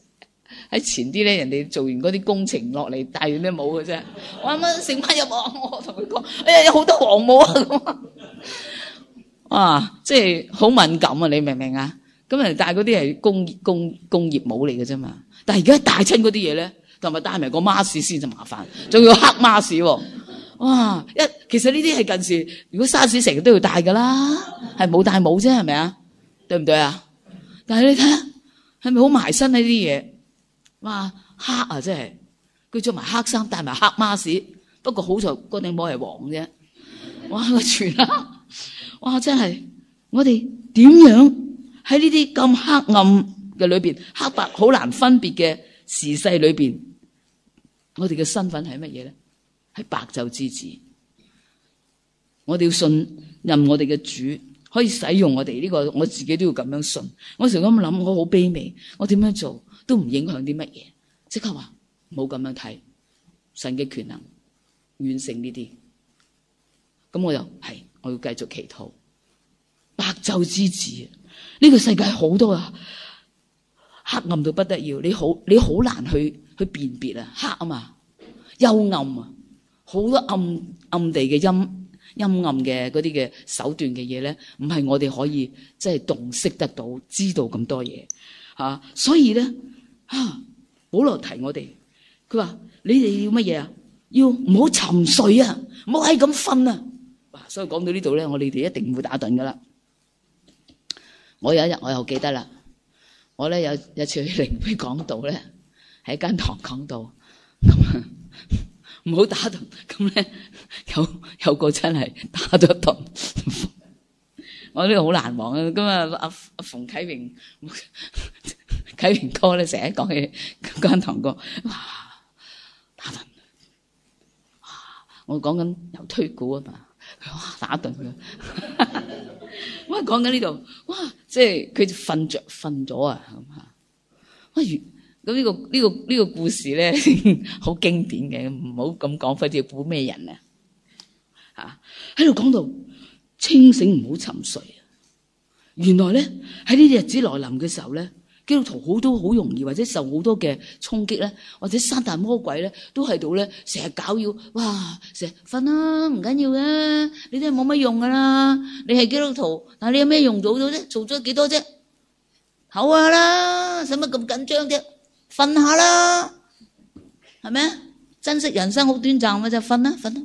喺前啲咧，人哋做完嗰啲工程落嚟戴完啲帽嘅啫。我啱啱成班入行，我同佢講：哎呀，有好多黃帽啊！咁哇，即係好敏感啊！你明唔明啊？咁人戴嗰啲係工工工業帽嚟嘅啫嘛。但係而家戴親嗰啲嘢咧，同埋戴埋個 mask 先就麻煩，仲要黑 mask 喎。哇！一其實呢啲係近時，如果沙士成日都要戴噶啦，係冇戴帽啫，係咪啊？對唔對啊？但係你睇下，係咪好埋身呢啲嘢？哇，黑啊，真係佢着埋黑衫，戴埋黑 mask，不過好在嗰頂帽係黃啫。哇，個全黑，哇，真係我哋點樣喺呢啲咁黑暗嘅裏邊，黑白好難分別嘅時勢裏邊，我哋嘅身份係乜嘢咧？係白晝之子。我哋要信任我哋嘅主，可以使用我哋呢個，我自己都要咁樣信。我成日咁諗，我好卑微，我點樣做都唔影響啲乜嘢。即刻話冇咁樣睇，神嘅權能完成呢啲。咁我又係，我要繼續祈禱。白晝之子，呢個世界好多啊，黑暗到不得要，你好你好難去去辨別啊，黑啊嘛，幽暗啊，好多暗暗地嘅陰陰暗嘅嗰啲嘅手段嘅嘢咧，唔係我哋可以即係洞悉得到，知道咁多嘢吓、啊。所以咧，啊，保羅提我哋，佢話你哋要乜嘢啊？要唔好沉睡啊，唔好係咁瞓啊。所以講到呢度咧，我哋哋一定唔會打盹噶啦。我有一日我又記得啦，我咧有有一次去靈會講道咧，喺間堂講道，咁唔好打盹。咁咧有有個真係打咗盹，我呢個好難忘啊。咁啊阿阿馮啟榮啟榮哥咧成日講起間堂講，哇打盹，哇我講緊由推估啊嘛。哇！打盹嘅，哇！講緊呢度，哇！即係佢瞓着瞓咗啊咁吓。哇！咁呢個呢個呢個故事咧，好經典嘅，唔好咁講，費事估咩人啊？吓喺度講到清醒，唔好沉睡啊！原來咧喺呢啲日子來臨嘅時候咧，基督徒好多好容易或者受好多嘅衝擊咧，或者撒旦魔鬼咧都喺度咧，成日搞擾，哇！成日瞓啦，唔緊要嘅，你都係冇乜用噶啦。你係基督徒，但係你有咩用到咗啫？做咗幾多啫？唞下啦，使乜咁緊張啫？瞓下啦，係咪啊？珍惜人生好短暫嘅就瞓啦，瞓啦，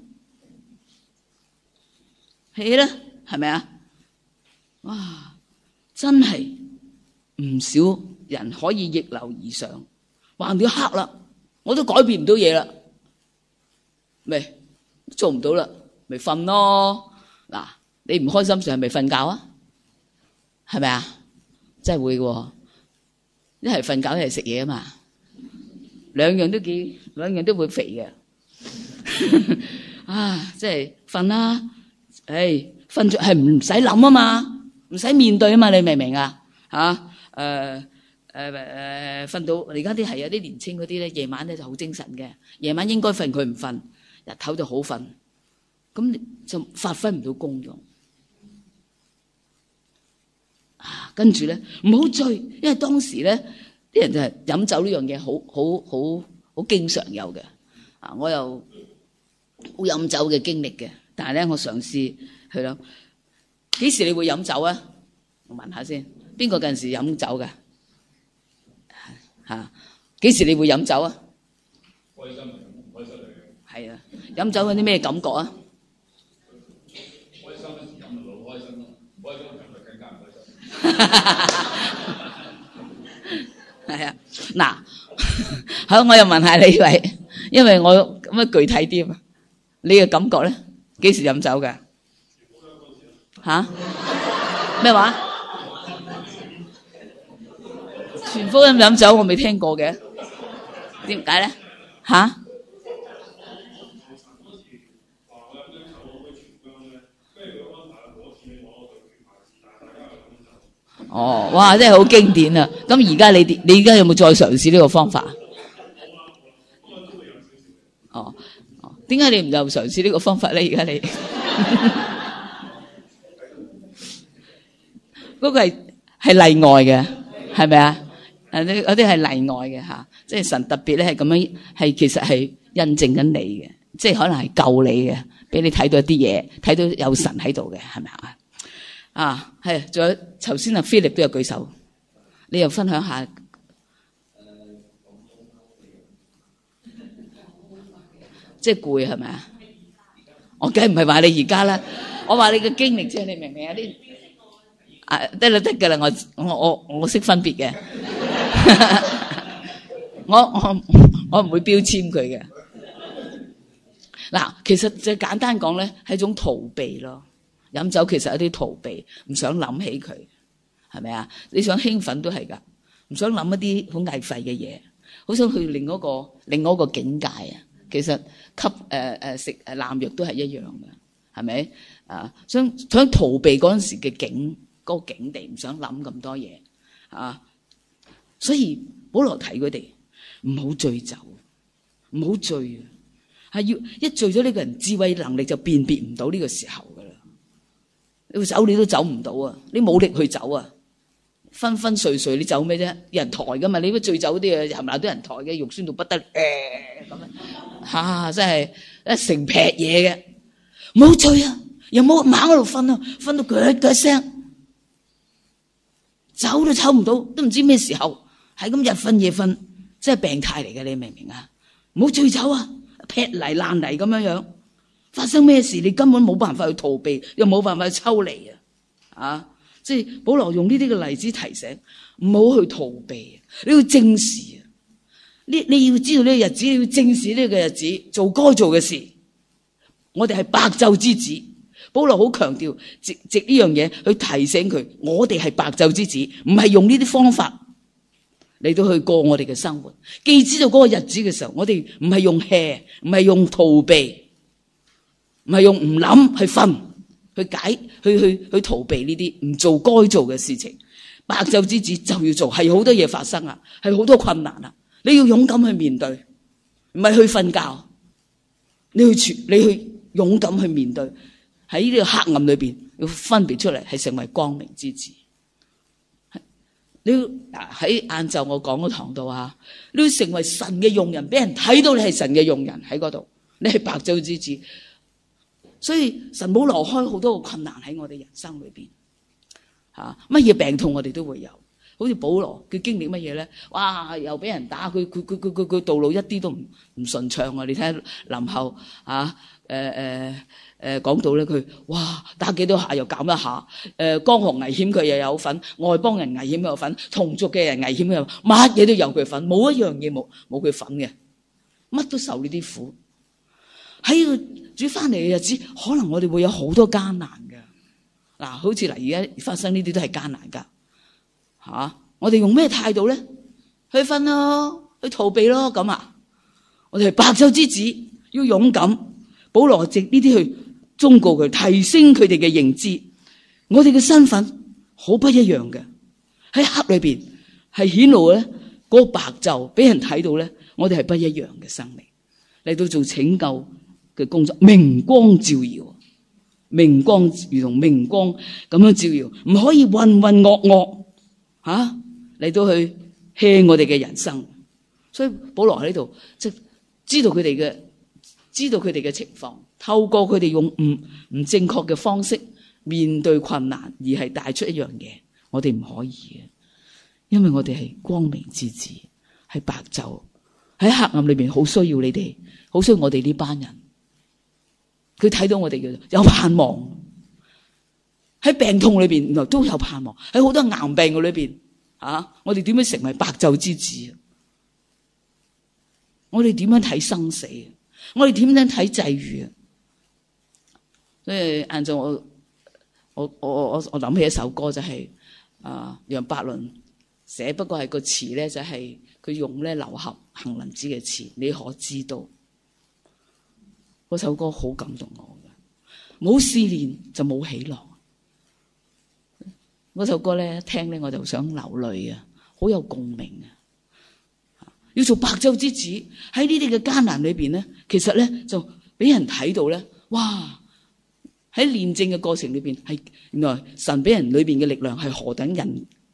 起啦，係咪啊？哇！真係唔少人可以逆流而上，橫掂黑啦，我都改變唔到嘢啦，咪做唔到啦，咪瞓咯。嗱，你唔開心時係咪瞓覺啊？係咪啊？真係會嘅，一係瞓覺一係食嘢啊嘛，兩樣都幾兩樣都會肥嘅。啊，即係瞓啦，誒，瞓着係唔使諗啊嘛，唔使面對啊嘛，你明唔明啊？吓，誒誒誒，瞓到而家啲係有啲年青嗰啲咧，夜晚咧就好精神嘅，夜晚應該瞓佢唔瞓，日頭就好瞓，咁就發揮唔到功用。啊，跟住咧唔好醉，因為當時咧啲人就係飲酒呢樣嘢，好好好好經常有嘅。啊，我又好飲酒嘅經歷嘅，但係咧我嘗試去諗，幾時你會飲酒啊？我問下先。邊個近時飲酒㗎？嚇，幾時你會飲酒啊？開心唔開心嚟嘅。係啊，飲酒有啲咩感覺啊？開心嗰時飲就好開心咯，唔開心嗰時就更加唔開心。係啊，嗱，好，我又問下你位，因為我咁樣具體啲啊，你嘅感覺咧，幾時飲酒㗎？嚇？咩話？全福音飲酒我未聽過嘅，點解咧？吓？哦，哇，真係好經典啊！咁而家你你而家有冇再嘗試呢個方法？哦哦，點解你唔又嘗試呢個方法咧？而家你嗰個係係例外嘅，係咪啊？ 誒，啲嗰啲係例外嘅吓，即係神特別咧係咁樣，係其實係印證緊你嘅，即係可能係救你嘅，俾你睇到一啲嘢，睇到有神喺度嘅，係咪啊？啊，係，仲有頭先阿 Philip 都有舉手，你又分享下。即係攰係咪啊？我梗係唔係話你而家啦，我話你嘅經歷啫，你明唔明啊？啲啊得啦得噶啦，我我我我識分別嘅，我我我唔會標籤佢嘅。嗱，其實就簡單講咧，係一種逃避咯。飲酒其實有啲逃避，唔想諗起佢，係咪啊？你想興奮都係噶，唔想諗一啲好危廢嘅嘢，好想去另一個另一個境界啊！其實吸誒誒食誒濫藥都係一樣嘅，係咪啊？想想逃避嗰陣時嘅境嗰、嗰個境地，唔想諗咁多嘢啊！所以保羅提佢哋唔好醉酒，唔好醉啊！係要一醉咗呢個人智慧能力就辨別唔到呢個時候噶啦。你走你都走唔到啊！你冇力去走啊！昏昏睡睡你走咩啫？有人抬噶嘛？你乜醉酒啲嘢係咪都有人抬嘅？肉酸到不得誒咁啊！吓，真係一成劈嘢嘅，唔好醉啊！又冇猛喺度瞓啊，瞓到腳腳聲，走都走唔到，都唔知咩時候，係咁日瞓夜瞓，真係病態嚟嘅，你明唔明啊？唔好醉酒啊！劈泥爛泥咁樣樣，發生咩事你根本冇辦法去逃避，又冇辦法去抽離啊！啊！即係保羅用呢啲嘅例子提醒，唔好去逃避，你要正視啊！你你要知道呢個日子，你要正視呢個日子，做該做嘅事。我哋係白晝之子，保羅好強調，藉藉呢樣嘢去提醒佢，我哋係白晝之子，唔係用呢啲方法嚟到去過我哋嘅生活。既知道嗰個日子嘅時候，我哋唔係用 hea， 唔係用逃避，唔係用唔諗去瞓。去解去去去逃避呢啲唔做該做嘅事情，白晝之子就要做，係好多嘢發生啊，係好多困難啊，你要勇敢去面對，唔係去瞓覺，你去處你去勇敢去面對，喺呢個黑暗裏邊要分別出嚟，係成為光明之子。你要喺晏晝我講嗰堂度啊，你要成為神嘅用人，俾人睇到你係神嘅用人喺嗰度，你係白晝之子。所以神冇挪開好多個困難喺我哋人生裏邊，吓乜嘢病痛我哋都會有，好似保羅佢經歷乜嘢咧？哇，又俾人打，佢佢佢佢佢佢道路一啲都唔唔順暢啊！你睇下林後啊，誒誒誒講到咧，佢哇打幾多下又減一下，誒、呃、江河危險佢又有份，外邦人危險又有份，同族嘅人危險又乜嘢都有佢份，冇一樣嘢冇冇佢份嘅，乜都受呢啲苦。喺個主翻嚟嘅日子，可能我哋會有好多艱難嘅。嗱，好似嗱而家發生呢啲都係艱難噶，吓、啊、我哋用咩態度咧？去瞓咯，去逃避咯，咁啊？我哋係白晝之子，要勇敢。保羅藉呢啲去忠告佢，提升佢哋嘅認知。我哋嘅身份好不一樣嘅，喺黑裏邊係顯露咧，嗰、那個白晝俾人睇到咧，我哋係不一樣嘅生命嚟到做拯救嘅工作，明光照耀，明光如同明光咁樣照耀，唔可以渾渾噩噩吓嚟到去 hea 我哋嘅人生。所以保羅喺呢度即係知道佢哋嘅，知道佢哋嘅情況，透過佢哋用唔唔正確嘅方式面對困難，而係帶出一樣嘢，我哋唔可以嘅，因為我哋係光明之子，係白晝喺黑暗裏邊，好需要你哋，好需要我哋呢班人。佢睇到我哋嘅有盼望，喺病痛裏邊原來都有盼望，喺好多癌病嘅裏邊啊，我哋點樣成為白晝之子？我哋點樣睇生死？我哋點樣睇際遇啊？所以晏晝我我我我我諗起一首歌，就係啊楊百倫寫，不過係個詞咧就係佢用咧劉俠杏林子嘅詞，你可知道？嗰首歌好感動我嘅，冇試煉就冇喜樂。嗰首歌咧聽咧我就想流淚啊，好有共鳴啊！要做白晝之子喺呢啲嘅艱難裏邊咧，其實咧就俾人睇到咧，哇！喺煉證嘅過程裏邊係原來神俾人裏邊嘅力量係何等人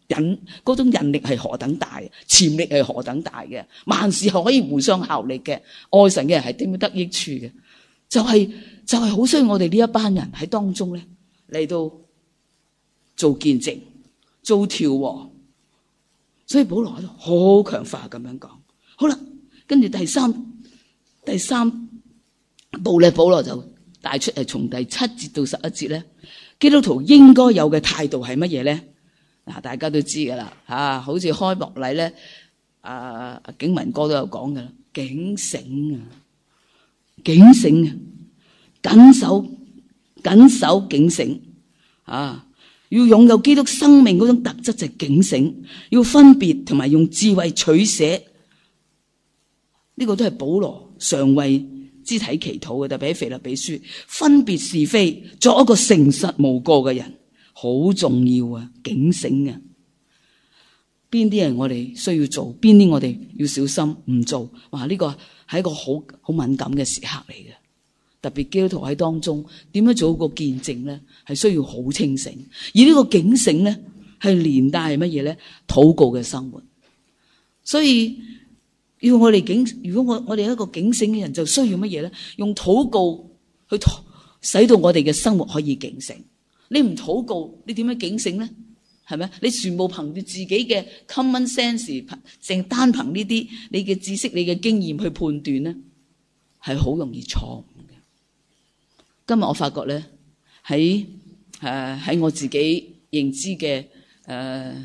引嗰種引力係何等大，潛力係何等大嘅，萬事係可以互相效力嘅，愛神嘅人係點樣得益處嘅，就係、是、就係好需要我哋呢一班人喺當中咧嚟到做見證、做調和。所以保羅喺度好強化咁樣講。好啦，跟住第三第三步咧，保羅就帶出係從第七節到十一節咧，基督徒應該有嘅態度係乜嘢咧？嗱，大家都知噶啦吓，好似開幕禮咧，啊景文哥都有講噶啦，警醒啊，警醒啊，緊守緊守警醒啊！要擁有基督生命嗰種特質就係警醒，要分別同埋用智慧取捨。呢個都係保羅常為肢體祈禱嘅，特別喺腓立比書，分別是非，作一個誠實無過嘅人，好重要啊！警醒啊！邊啲人我哋需要做，邊啲我哋要小心唔做。哇！呢個係一個好好敏感嘅時刻嚟嘅。特別基督徒喺當中點樣做一個見證咧，係需要好清醒。而呢個警醒咧，係連帶係乜嘢咧？禱告嘅生活。所以要我哋警，如果我我哋一個警醒嘅人，就需要乜嘢咧？用禱告去使到我哋嘅生活可以警醒。你唔禱告，你點樣警醒咧？係咪？你全部憑住自己嘅 common sense， 淨單憑呢啲你嘅知識、你嘅經驗去判斷咧，係好容易錯誤。今日我發覺咧，喺誒喺我自己認知嘅誒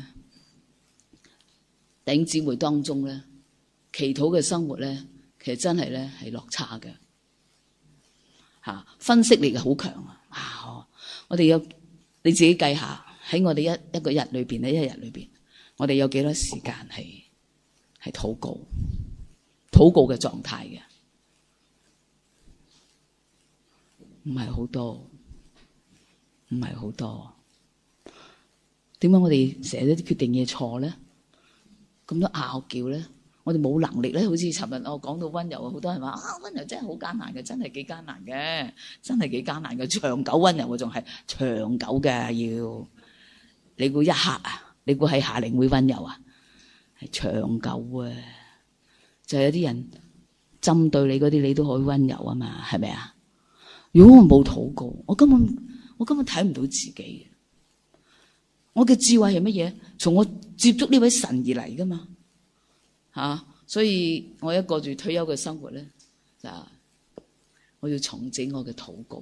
弟兄姊妹當中咧，祈禱嘅生活咧，其實真係咧係落差嘅嚇，分析力好強啊！啊，我哋有你自己計下，喺我哋一一個日裏邊咧，一日裏邊，我哋有幾多時間係係禱告、禱告嘅狀態嘅？唔係好多，唔係好多。點解我哋成日都決定嘢錯咧？咁多拗撬咧，我哋冇能力咧。好似尋日我講到溫柔，好多人話啊，溫柔真係好艱難嘅，真係幾艱難嘅，真係幾艱難嘅。長久溫柔嘅仲係長久嘅，要你估一刻啊？你估喺夏令會溫柔啊？係長久啊！就係有啲人針對你嗰啲，你都可以溫柔啊嘛？係咪啊？如果我冇禱告，我根本我根本睇唔到自己。我嘅智慧係乜嘢？從我接觸呢位神而嚟噶嘛？吓、啊，所以我一過住退休嘅生活咧，就我要重整我嘅禱告。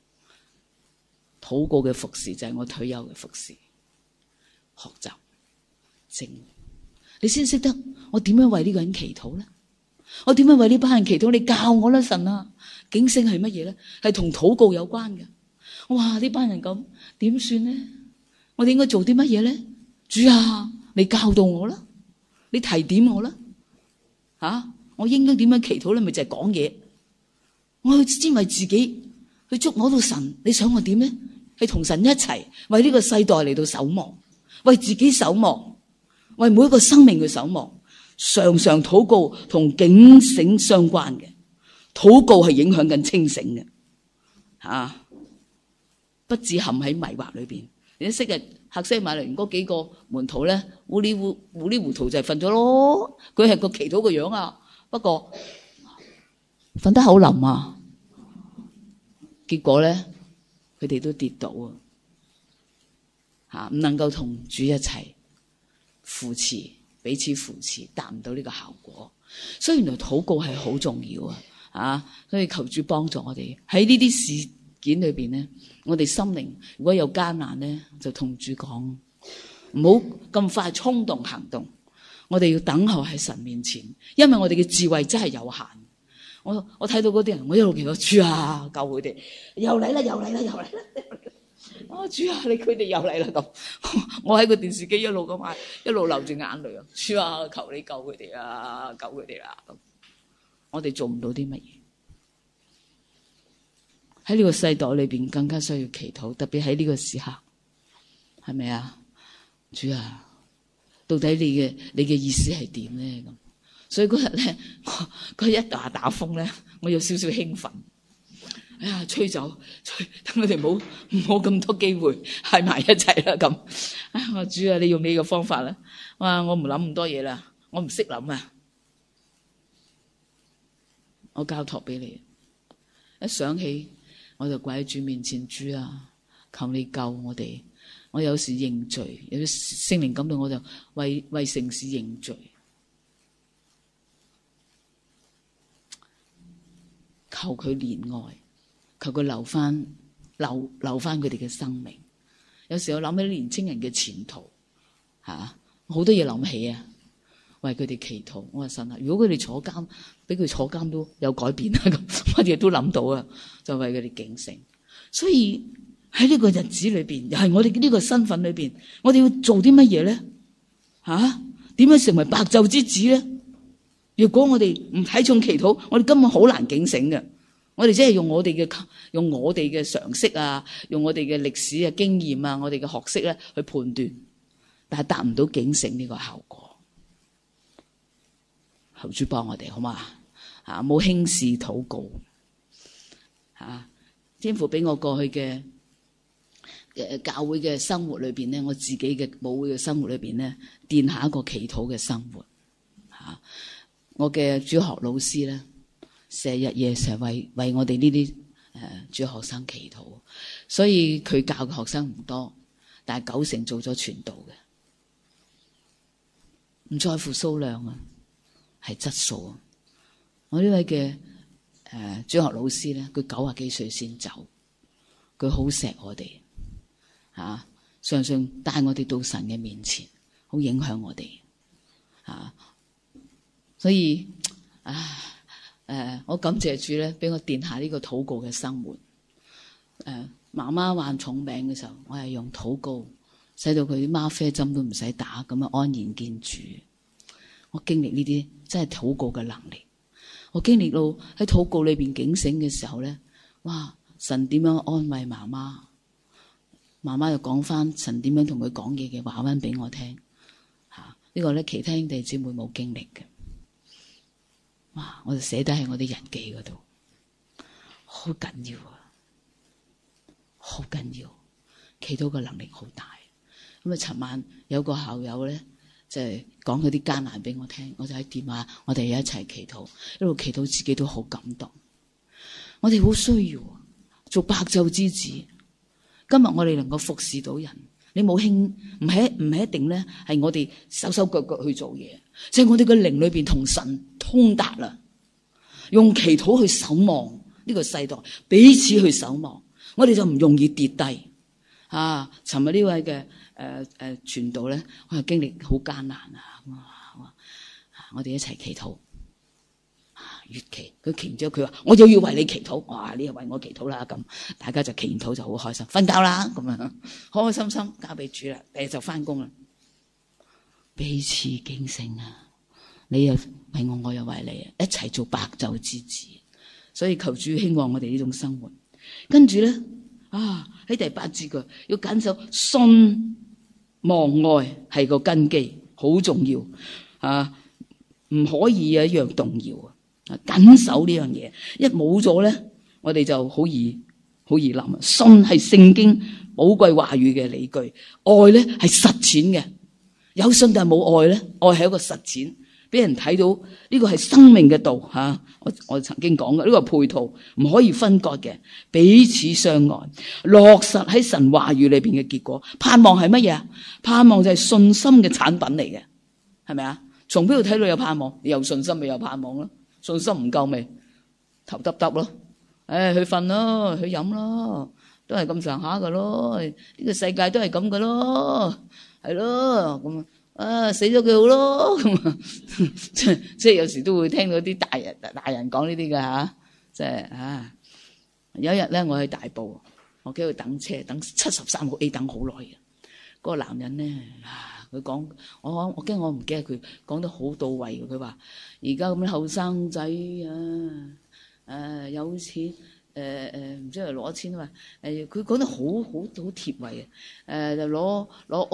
禱告嘅服侍就係我退休嘅服侍。學習靜，你先識得我點樣為呢個人祈禱咧？我點樣為呢班人祈禱？你教我啦，神啊！警醒係乜嘢咧？係同禱告有關嘅。哇！呢班人咁點算咧？我哋應該做啲乜嘢咧？主啊，你教導我啦，你提點我啦。吓、啊，我應該點樣祈禱咧？咪就係講嘢。我去先為自己去捉摸到神，你想我點咧？係同神一齊為呢個世代嚟到守望，為自己守望，為每一個生命去守望。常常禱告同警醒相關嘅。禱告係影響緊清醒嘅，吓、啊，不致陷喺迷惑裏邊。你昔日客西馬尼園嗰幾個門徒咧，糊里糊糊里糊塗就係瞓咗咯。佢係個祈禱個樣啊，不過瞓得好冧啊。結果咧，佢哋都跌倒啊，吓，唔能夠同主一齊扶持，彼此扶持，達唔到呢個效果。所以原來禱告係好重要啊。啊！所以求主幫助我哋喺呢啲事件裏邊咧，我哋心靈如果有艱難咧，就同主講，唔好咁快衝動行動。我哋要等候喺神面前，因為我哋嘅智慧真係有限。我我睇到嗰啲人，我一路祈禱，主啊，救佢哋，又嚟啦，又嚟啦，又嚟啦！啊，主啊，你佢哋又嚟啦咁。我喺個電視機一路咁嗌，一路流住眼淚啊！主啊，求你救佢哋啊，救佢哋啦咁。我哋做唔到啲乜嘢？喺呢個世代裏邊更加需要祈禱，特別喺呢個時刻，係咪啊？主啊，到底你嘅你嘅意思係點咧？咁所以嗰日咧，佢一打打風咧，我有少少興奮哎呀，吹走，吹，等我哋冇冇咁多機會喺埋一齊啦咁。哎，我主啊，你用你嘅方法啦。哇，我唔諗咁多嘢啦，我唔識諗啊。我交託俾你。一想起我就跪喺主面前，主啊，求你救我哋。我有時認罪，有啲聖靈感動我就為為城市認罪。求佢憐愛，求佢留翻留留翻佢哋嘅生命。有時我諗起年青人嘅前途，吓好多嘢諗起啊，為佢哋祈禱。我話神啊，如果佢哋坐監，俾佢坐監都有改變啦，咁乜嘢都諗到啊，就為佢哋警醒。所以喺呢個日子裏邊，又係我哋呢個身份裏邊，我哋要做啲乜嘢咧？吓、啊，點樣成為白晝之子咧？如果我哋唔睇重祈禱，我哋根本好難警醒嘅。我哋只係用我哋嘅用我哋嘅常識啊，用我哋嘅歷史啊、經驗啊、我哋嘅學識咧去判斷，但係達唔到警醒呢個效果。求主幫我哋好嘛？啊，冇輕視禱告。啊，天父俾我過去嘅誒教會嘅生活裏邊咧，我自己嘅母會嘅生活裏邊咧，奠下一個祈禱嘅生活。吓，我嘅主學老師咧，成日夜成日為為我哋呢啲誒主學生祈禱，所以佢教嘅學生唔多，但係九成做咗傳道嘅，唔在乎數量啊，係質素啊。我呢位嘅誒主學老師咧，佢九啊幾歲先走，佢好錫我哋吓，常常帶我哋到神嘅面前，好影響我哋吓，所以啊。誒、呃，我感謝主咧，俾我奠下呢個禱告嘅生活。誒、呃，媽媽患重病嘅時候，我係用禱告，使到佢啲嗎啡針都唔使打，咁啊安然見主。我經歷呢啲真係禱告嘅能力。我經歷到喺禱告裏邊警醒嘅時候咧，哇！神點樣安慰媽媽？媽媽又講翻神點樣同佢講嘢嘅話翻俾我聽。吓、啊，這個、呢個咧其他兄弟姊妹冇經歷嘅。哇！我就寫低喺我啲日記嗰度，好緊要啊，好緊要，祈禱嘅能力好大。咁啊，尋晚有個校友咧，就係講佢啲艱難俾我聽，我就喺電話，我哋一齊祈禱，一路祈禱自己都好感動。我哋好需要做白晝之子。今日我哋能夠服侍到人，你冇輕唔係唔係一定咧，係我哋手手腳腳去做嘢。即係我哋嘅靈裏邊同神通達啦，用祈禱去守望呢個世代，彼此去守望，我哋就唔容易跌低。啊，尋日呢位嘅誒誒傳道咧，我又經歷好艱難啊！哇，我哋一齊祈禱，啊，越祈佢祈完之後，佢話我就要為你祈禱，哇，你又為我祈禱啦，咁大家就祈完禱就好開心，瞓覺啦，咁樣開開心心交俾主啦，第日就翻工啦。彼此警醒啊！你又為我，我又為你啊！一齊做白晝之子，所以求主興旺我哋呢種生活。跟住咧啊，喺第八節嘅要謹守信望愛係個根基，好重要啊！唔可以啊一樣動搖啊！謹守呢樣嘢，一冇咗咧，我哋就好易好易諗啊！信係聖經寶貴話語嘅理據，愛咧係實踐嘅。有信但係冇愛咧，愛係一個實踐，俾人睇到呢個係生命嘅道吓、啊。我我曾經講嘅呢個配套唔可以分割嘅，彼此相愛，落實喺神話語裏邊嘅結果。盼望係乜嘢啊？盼望就係信心嘅產品嚟嘅，係咪啊？從邊度睇到有盼望？你有信心咪有盼望咯？信心唔夠咪頭耷耷咯？誒、哎，去瞓咯，去飲咯，都係咁上下噶咯。呢、這個世界都係咁噶咯。係咯，咁啊死咗佢好咯，咁啊即係即係有時都會聽到啲大人大人講呢啲噶吓，即係啊有一日咧，我去大埔，我喺度等車，等七十三號 A 等好耐嘅，嗰、那個男人咧啊，佢講我我驚我唔記得佢講得好到位嘅，佢話而家咁啲後生仔啊，誒有錢。誒誒，唔知係攞錢啊嘛？誒，佢講得好好好貼位嘅。誒，就攞攞屋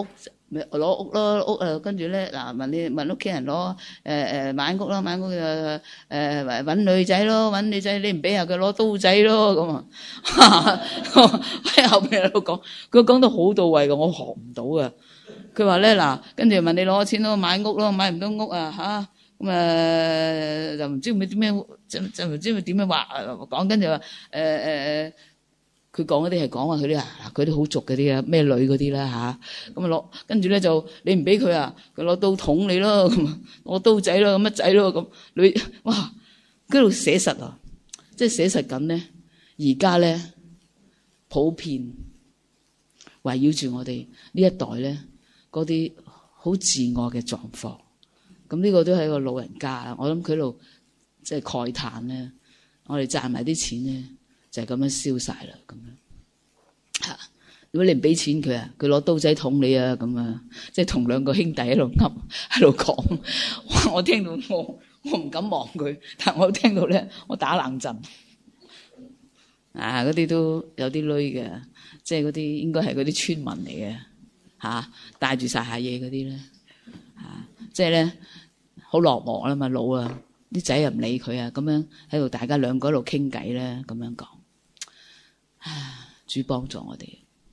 咪攞屋咯，屋誒跟住咧嗱問你問屋企人攞誒誒買屋啦，買屋誒誒揾女仔咯，揾女仔你唔俾啊，佢攞刀仔咯咁啊！喺後邊喺度講，佢講得好到位嘅，我學唔到啊！佢話咧嗱，跟住問你攞錢咯，買屋咯，買唔到屋啊嚇，咁啊就唔知佢點樣，就就唔知佢點樣話講，跟住話誒誒誒。佢講嗰啲係講話佢啲啊，佢啲好俗嗰啲啊，咩女嗰啲啦吓，咁啊攞，跟住咧就你唔俾佢啊，佢攞刀捅你咯，咁啊攞刀仔咯，乜仔咯咁，女哇，嗰度寫實啊，即係寫實緊咧，而家咧普遍圍繞住我哋呢一代咧嗰啲好自我嘅狀況，咁呢個都係一個老人家，我諗佢喺度即係慨嘆咧，我哋賺埋啲錢咧。就係咁樣燒晒啦，咁樣嚇。如果你唔俾錢佢啊，佢攞刀仔捅你啊，咁啊，即係同兩個兄弟喺度噏，喺度講。我聽到我我唔敢望佢，但我聽到咧，我打冷震。啊，嗰啲都有啲女嘅，即係嗰啲應該係嗰啲村民嚟嘅嚇，帶住晒下嘢嗰啲咧嚇，即係咧好落寞啦嘛，老啊，啲仔又唔理佢啊，咁樣喺度大家兩個喺度傾偈咧，咁樣講。主幫助我哋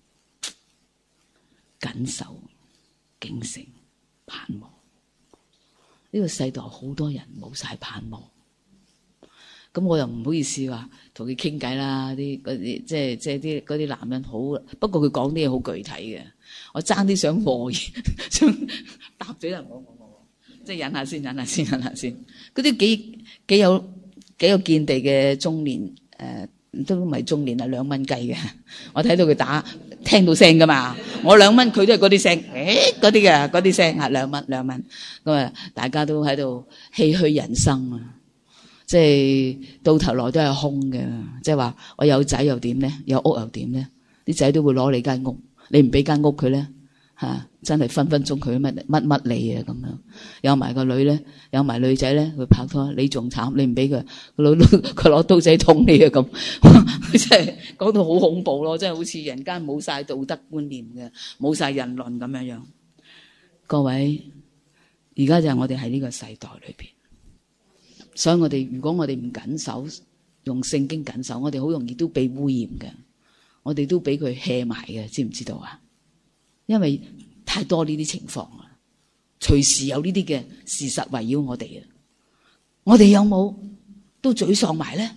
謹守、警醒、盼望。呢個世代好多人冇晒盼望，咁我又唔好意思話同佢傾偈啦。啲嗰啲即係即係啲嗰啲男人好，不過佢講啲嘢好具體嘅，我爭啲想和想答嘴啦，我我我即係忍下先，忍下先，忍下先。嗰啲幾幾有幾有見地嘅中年誒。呃都唔係中年啊，兩蚊雞嘅。我睇到佢打，聽到聲噶嘛。我兩蚊，佢都係嗰啲聲，誒嗰啲嘅嗰啲聲啊，兩蚊兩蚊。咁啊，大家都喺度唏噓人生啊，即係到頭來都係空嘅。即係話我有仔又點咧？有屋又點咧？啲仔都會攞你間屋，你唔俾間屋佢咧嚇，真係分分鐘佢乜乜乜你啊咁樣。有埋個女咧，有埋女仔咧，佢拍拖，你仲慘，你唔俾佢，佢攞佢攞刀仔捅你啊咁。真係講到好恐怖咯，真係好似人間冇晒道德觀念嘅，冇晒人倫咁樣樣。各位，而家就係我哋喺呢個世代裏邊，所以我哋如果我哋唔緊守，用聖經緊守，我哋好容易都被污染嘅，我哋都俾佢棄埋嘅，知唔知道啊？因為太多呢啲情況啦，隨時有呢啲嘅事實圍繞我哋啊，我哋有冇都沮喪埋咧？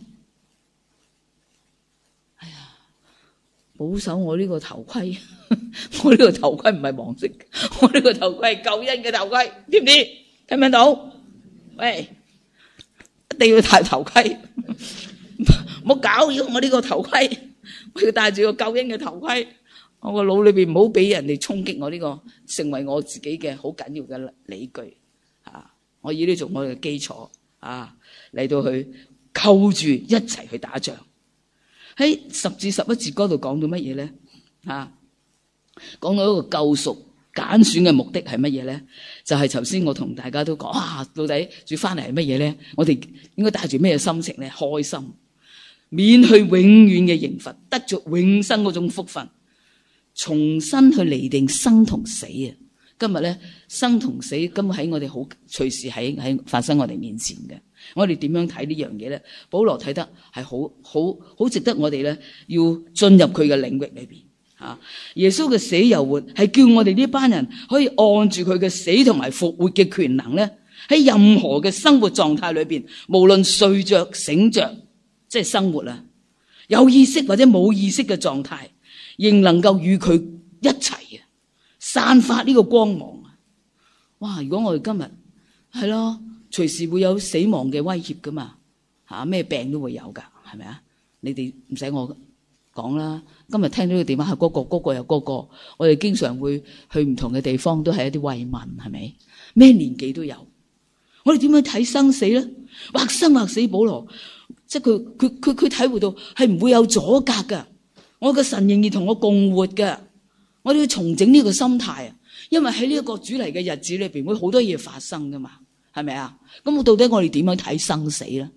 哎呀，保守我呢個頭盔，我呢個頭盔唔係黃色，我呢個頭盔係救恩嘅頭盔，知唔知？聽唔聽到？喂，一定要戴頭盔，唔好搞擾我呢個頭盔，我要戴住個救恩嘅頭盔。我個腦裏邊唔好俾人哋衝擊我呢個，成為我自己嘅好緊要嘅理據啊！我以呢做我嘅基礎啊，嚟到去扣住一齊去打仗。喺十至十一節嗰度講到乜嘢咧？啊，講到一個救贖揀選嘅目的係乜嘢咧？就係頭先我同大家都講，啊，到底主翻嚟係乜嘢咧？我哋應該帶住咩心情咧？開心，免去永遠嘅刑罰，得着永生嗰種福分。重新去釐定生同死啊！今日咧，生同死根本喺我哋好隨時喺喺發生我哋面前嘅。我哋點樣睇呢樣嘢咧？保羅睇得係好好好值得我哋咧要進入佢嘅領域裏邊吓。耶穌嘅死又活係叫我哋呢班人可以按住佢嘅死同埋復活嘅權能咧，喺任何嘅生活狀態裏邊，無論睡着醒着，即係生活啊，有意識或者冇意識嘅狀態，仍能夠與佢一齊啊，散發呢個光芒啊！哇！如果我哋今日係咯，隨時會有死亡嘅威脅噶嘛吓，咩病都會有噶，係咪啊？你哋唔使我講啦。今日聽到個電話係嗰個，嗰個又嗰個，我哋經常會去唔同嘅地方，都係一啲慰問，係咪？咩年紀都有。我哋點樣睇生死咧？或生或死，保羅即係佢佢佢佢體會到係唔會有阻隔噶。我嘅神仍然同我共活嘅，我哋要重整呢個心態啊！因為喺呢一個主嚟嘅日子裏邊，會好多嘢發生噶嘛，係咪啊？咁我到底我哋點樣睇生死咧？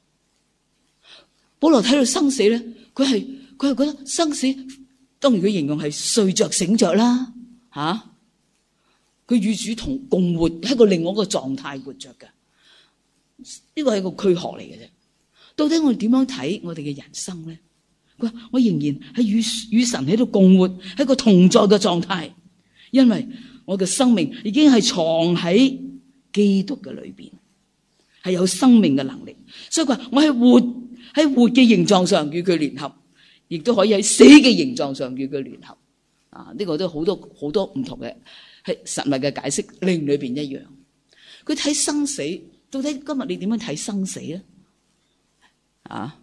保羅睇到生死咧，佢係佢係覺得生死，當然佢形容係睡着醒着啦，吓、啊， 佢與主同共活，喺個另外一個狀態活着嘅。呢個係一個軀殼嚟嘅啫。到底我哋點樣睇我哋嘅人生咧？佢話我仍然係與與神喺度共活，喺個同在嘅狀態，因為我嘅生命已經係藏喺基督嘅裏邊，係有生命嘅能力。所以佢話我係活喺活嘅形狀上與佢聯合，亦都可以喺死嘅形狀上與佢聯合。啊，呢個都好多好多唔同嘅係實物嘅解釋，靈裏邊一樣。佢睇生死，到底今日你點樣睇生死咧？啊，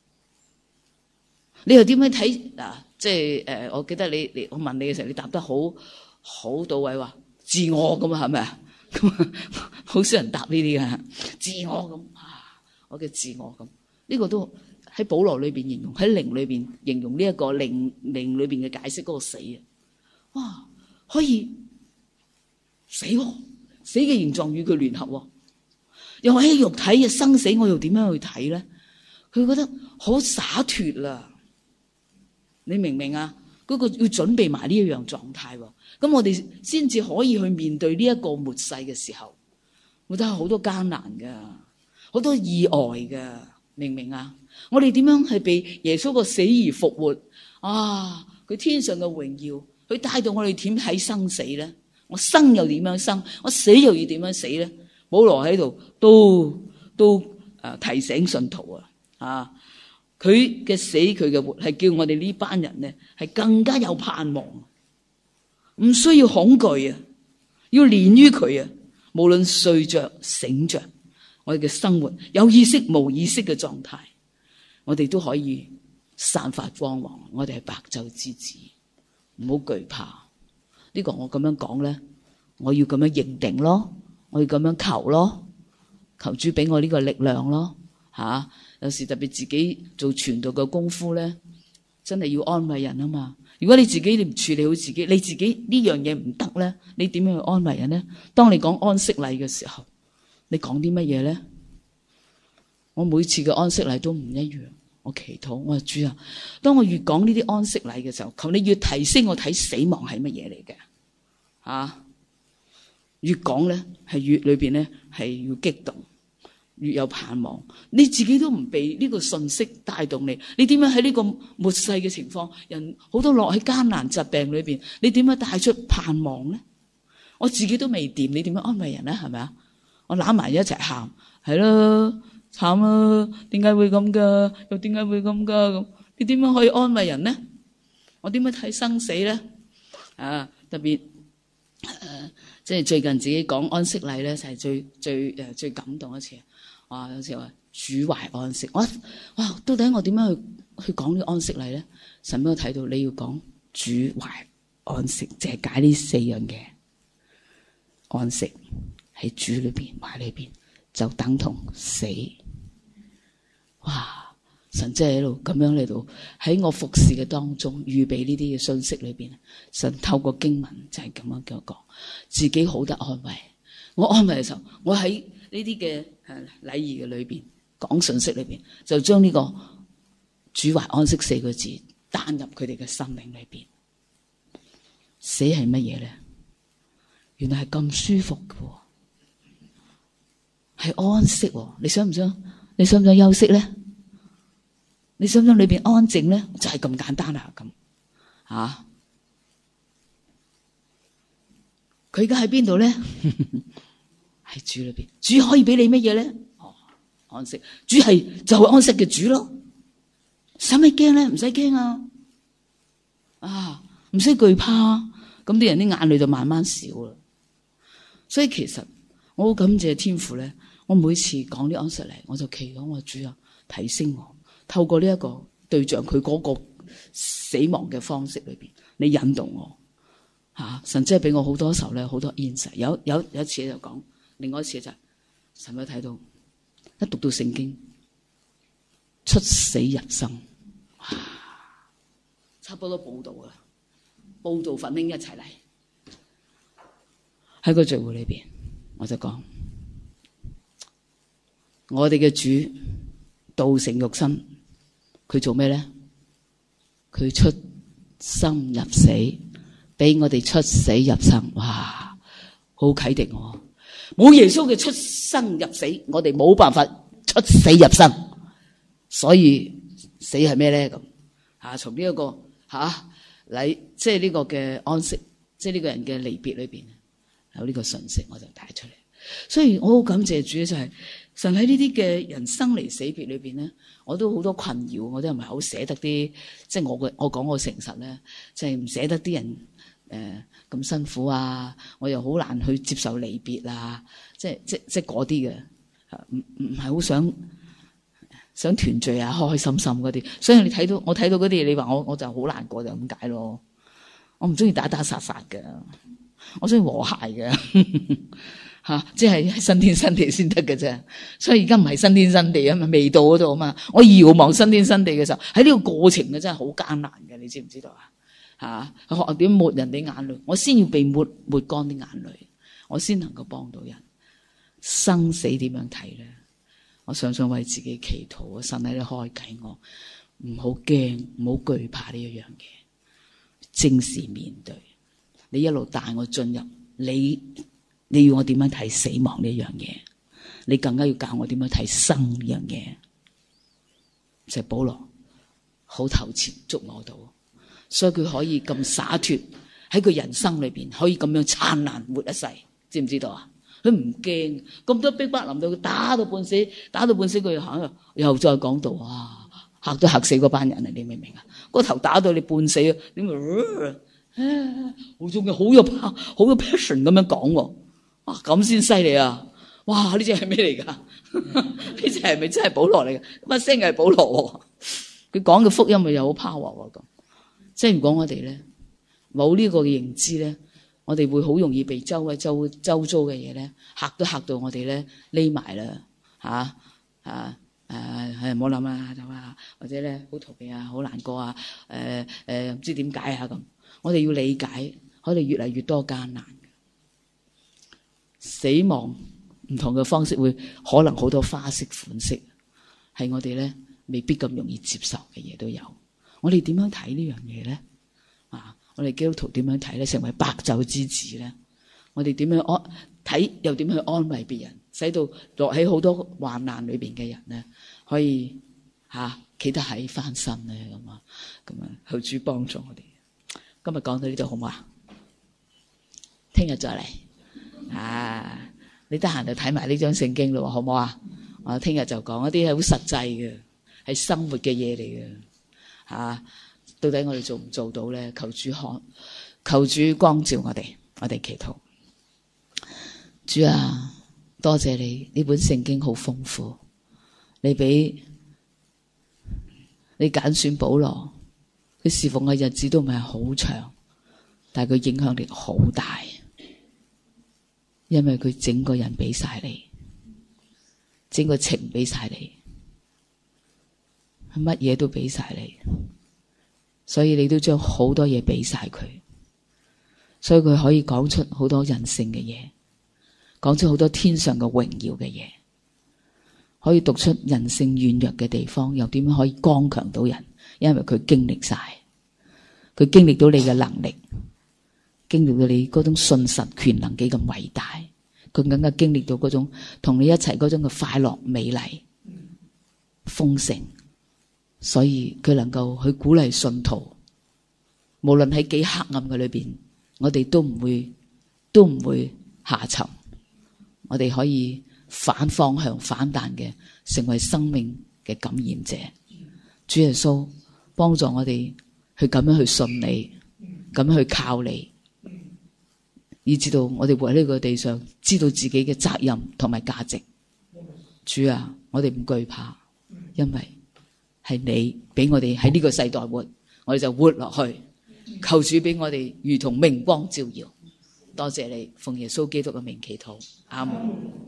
你又點樣睇嗱？即係誒，我記得你你我問你嘅時候，你答得好好到位，話自我咁啊，係咪啊？咁啊，好少人答呢啲嘅，自我咁啊，我嘅自我咁，呢個都喺保羅裏邊形容，喺靈裏邊形容呢一個靈靈裏邊嘅解釋嗰個死啊，哇，可以死喎，死嘅形狀與佢聯合，又喺肉體嘅生死，我又點樣去睇咧？佢覺得好灑脫啦，你明唔明啊？嗰個要準備埋呢一樣狀態，咁我哋先至可以去面對呢一個末世嘅時候，我覺得係好多艱難噶，好多意外噶，明唔明啊？我哋點樣係被耶穌個死而復活啊？佢天上嘅榮耀，佢帶到我哋點睇生死咧？我生又點樣生？我死又要點樣死咧？保羅喺度都都誒提醒信徒啊！啊！佢嘅死，佢嘅活，係叫我哋呢班人咧，係更加有盼望，唔需要恐懼啊！要連於佢啊！無論睡着醒着，我哋嘅生活有意識無意識嘅狀態，我哋都可以散發光芒。我哋係白晝之子，唔好懼怕。呢個我咁樣講咧，我要咁樣認定咯，我要咁樣求咯，求主俾我呢個力量咯，吓、啊。有時特別自己做傳道嘅功夫咧，真係要安慰人啊嘛。如果你自己你唔處理好自己，你自己呢樣嘢唔得咧，你點樣去安慰人咧？當你講安息禮嘅時候，你講啲乜嘢咧？我每次嘅安息禮都唔一樣。我祈禱，我話主啊，當我越講呢啲安息禮嘅時候，求你越提升我睇死亡係乜嘢嚟嘅啊！越講咧係越裏邊咧係要激動。越有盼望，你自己都唔被呢個信息帶動你，你點樣喺呢個末世嘅情況，人好多落喺艱難疾病裏邊，你點樣帶出盼望咧？我自己都未掂，你點樣安慰人咧？係咪啊？我攬埋一齊喊，係咯，慘啊！點解會咁噶？又點解會咁噶？咁你點樣可以安慰人咧？我點樣睇生死咧？啊，特別誒，即係最近自己講安息禮咧，就係最最誒最感動一次。哇！有時話主懷安息，我哇，到底我點樣去去講呢個安息禮咧？神俾我睇到你要講主懷安息，即係解呢四樣嘢。安息喺主裏邊懷裏邊，就等同死。哇！神真係喺度咁樣嚟到喺我服侍嘅當中預備呢啲嘅信息裏邊，神透過經文就係咁樣叫我講，自己好得安慰。我安慰嘅時候，我喺呢啲嘅誒禮儀嘅裏邊講信息裏邊，就將呢個主懷安息四個字彈入佢哋嘅生命裏邊。死係乜嘢咧？原來係咁舒服嘅，係安息。你想唔想？你想唔想休息咧？你想唔想裏邊安靜咧？就係咁簡單啦，咁啊！佢而家喺邊度咧？喺主裏邊，主可以俾你乜嘢咧？哦，安息。主係就係安息嘅主咯。使乜驚咧？唔使驚啊！啊，唔使懼怕。咁啲人啲眼淚就慢慢少啦。所以其實我好感謝天父咧。我每次講啲安息嚟，我就祈禱我主啊，提升我。透過呢一個對象，佢嗰個死亡嘅方式裏邊，你引導我。吓、啊，神真係俾我好多時候咧，好多 insight。有有有一次就講。另外一次就係神有睇到一讀到聖經出死入生，哇！差不多報道啊，報道奮興一齊嚟喺個聚會裏邊，我就講我哋嘅主道成肉身，佢做咩咧？佢出生入死，俾我哋出死入生，哇！ 好啟迪我。冇耶穌嘅出生入死，我哋冇辦法出死入生。所以死係咩咧？咁吓從呢一個吓禮，即係呢個嘅安息，即係呢個人嘅離別裏邊有呢個信息，我就帶出嚟。所以我好感謝主，就係神喺呢啲嘅人生離死別裏邊咧，我都好多困擾，我都唔係好捨得啲，即係我嘅我講我誠實咧，即係唔捨得啲人誒咁、呃、辛苦啊，我又好難去接受離別啊，即係即即嗰啲嘅，唔唔係好想想團聚啊，開開心心嗰啲。所以你睇到我睇到嗰啲，你話我我就好難過就咁解咯。我唔中意打打殺殺嘅，我中意和諧嘅。吓、啊，即係新天新地先得嘅啫，所以而家唔係新天新地啊嘛，未到嗰度啊嘛。我遙望新天新地嘅時候，喺呢個過程嘅真係好艱難嘅，你知唔知道啊？吓，學點抹人哋眼淚，我先要被抹抹乾啲眼淚，我先能夠幫到人。生死點樣睇咧？我常常為自己祈禱，神喺度開啟我，唔好驚，唔好懼怕呢一樣嘢，正視面對。你一路帶我進入你。你要我點樣睇死亡呢樣嘢？你更加要教我點樣睇生呢樣嘢。就係保羅好透徹捉我到，所以佢可以咁灑脫喺佢人生裏邊，可以咁樣燦爛活一世，知唔知道啊？佢唔驚咁多逼迫臨到佢，打到半死，打到半死佢又行，又再講到哇，嚇都嚇死嗰班人啊！你明唔明啊？個頭打到你半死啊！點啊？好中意，好有好有 passion 咁樣講喎。哇，咁先犀利啊！哇，呢隻係咩嚟噶？呢隻係咪真係保羅嚟嘅？乜聲係保羅？佢講嘅福音咪又好 power 咁。即係如果我哋咧冇呢個嘅認知咧，我哋會好容易被周圍周周遭嘅嘢咧嚇都嚇到我哋咧匿埋啦嚇啊誒係唔好諗啊就啊，或者咧好逃避啊，好難過啊誒誒唔知點解啊咁。我哋要理解，我哋越嚟越多艱難。死亡唔同嘅方式會可能好多花式款式，係我哋咧未必咁容易接受嘅嘢都有。我哋點樣睇呢樣嘢咧？啊，我哋基督徒點樣睇咧？成為白晝之子咧？我哋點樣安睇又點樣去安慰別人，使到落喺好多患難裏邊嘅人咧，可以吓企、啊、得起翻身咧咁啊？咁啊，求主幫助我哋。今日講到呢度好嘛？聽日再嚟。啊！你得閒就睇埋呢張聖經咯，好唔好啊？我聽日就講一啲係好實際嘅，係生活嘅嘢嚟嘅。吓，到底我哋做唔做到咧？求主看，求主光照我哋，我哋祈禱。主啊，多謝你呢本聖經好豐富，你俾你揀選保羅，佢侍奉嘅日子都唔係好長，但係佢影響力好大。因為佢整個人俾晒你，整個情俾晒你，乜嘢都俾晒你，所以你都將好多嘢俾晒佢，所以佢可以講出好多人性嘅嘢，講出好多天上嘅榮耀嘅嘢，可以讀出人性軟弱嘅地方，又點樣可以剛強到人？因為佢經歷晒，佢經歷到你嘅能力。經歷到你嗰種信實權能幾咁偉大，佢更加經歷到嗰種同你一齊嗰種嘅快樂、美麗、豐盛，所以佢能夠去鼓勵信徒，無論喺幾黑暗嘅裏邊，我哋都唔會都唔會下沉，我哋可以反方向、反彈嘅，成為生命嘅感染者。主耶穌幫助我哋去咁樣去信你，咁樣去靠你。以至到我哋活喺呢個地上，知道自己嘅責任同埋價值。主啊，我哋唔懼怕，因為係你俾我哋喺呢個世代活，我哋就活落去。求主俾我哋如同明光照耀。多謝你，奉耶穌基督嘅名祈禱，阿門。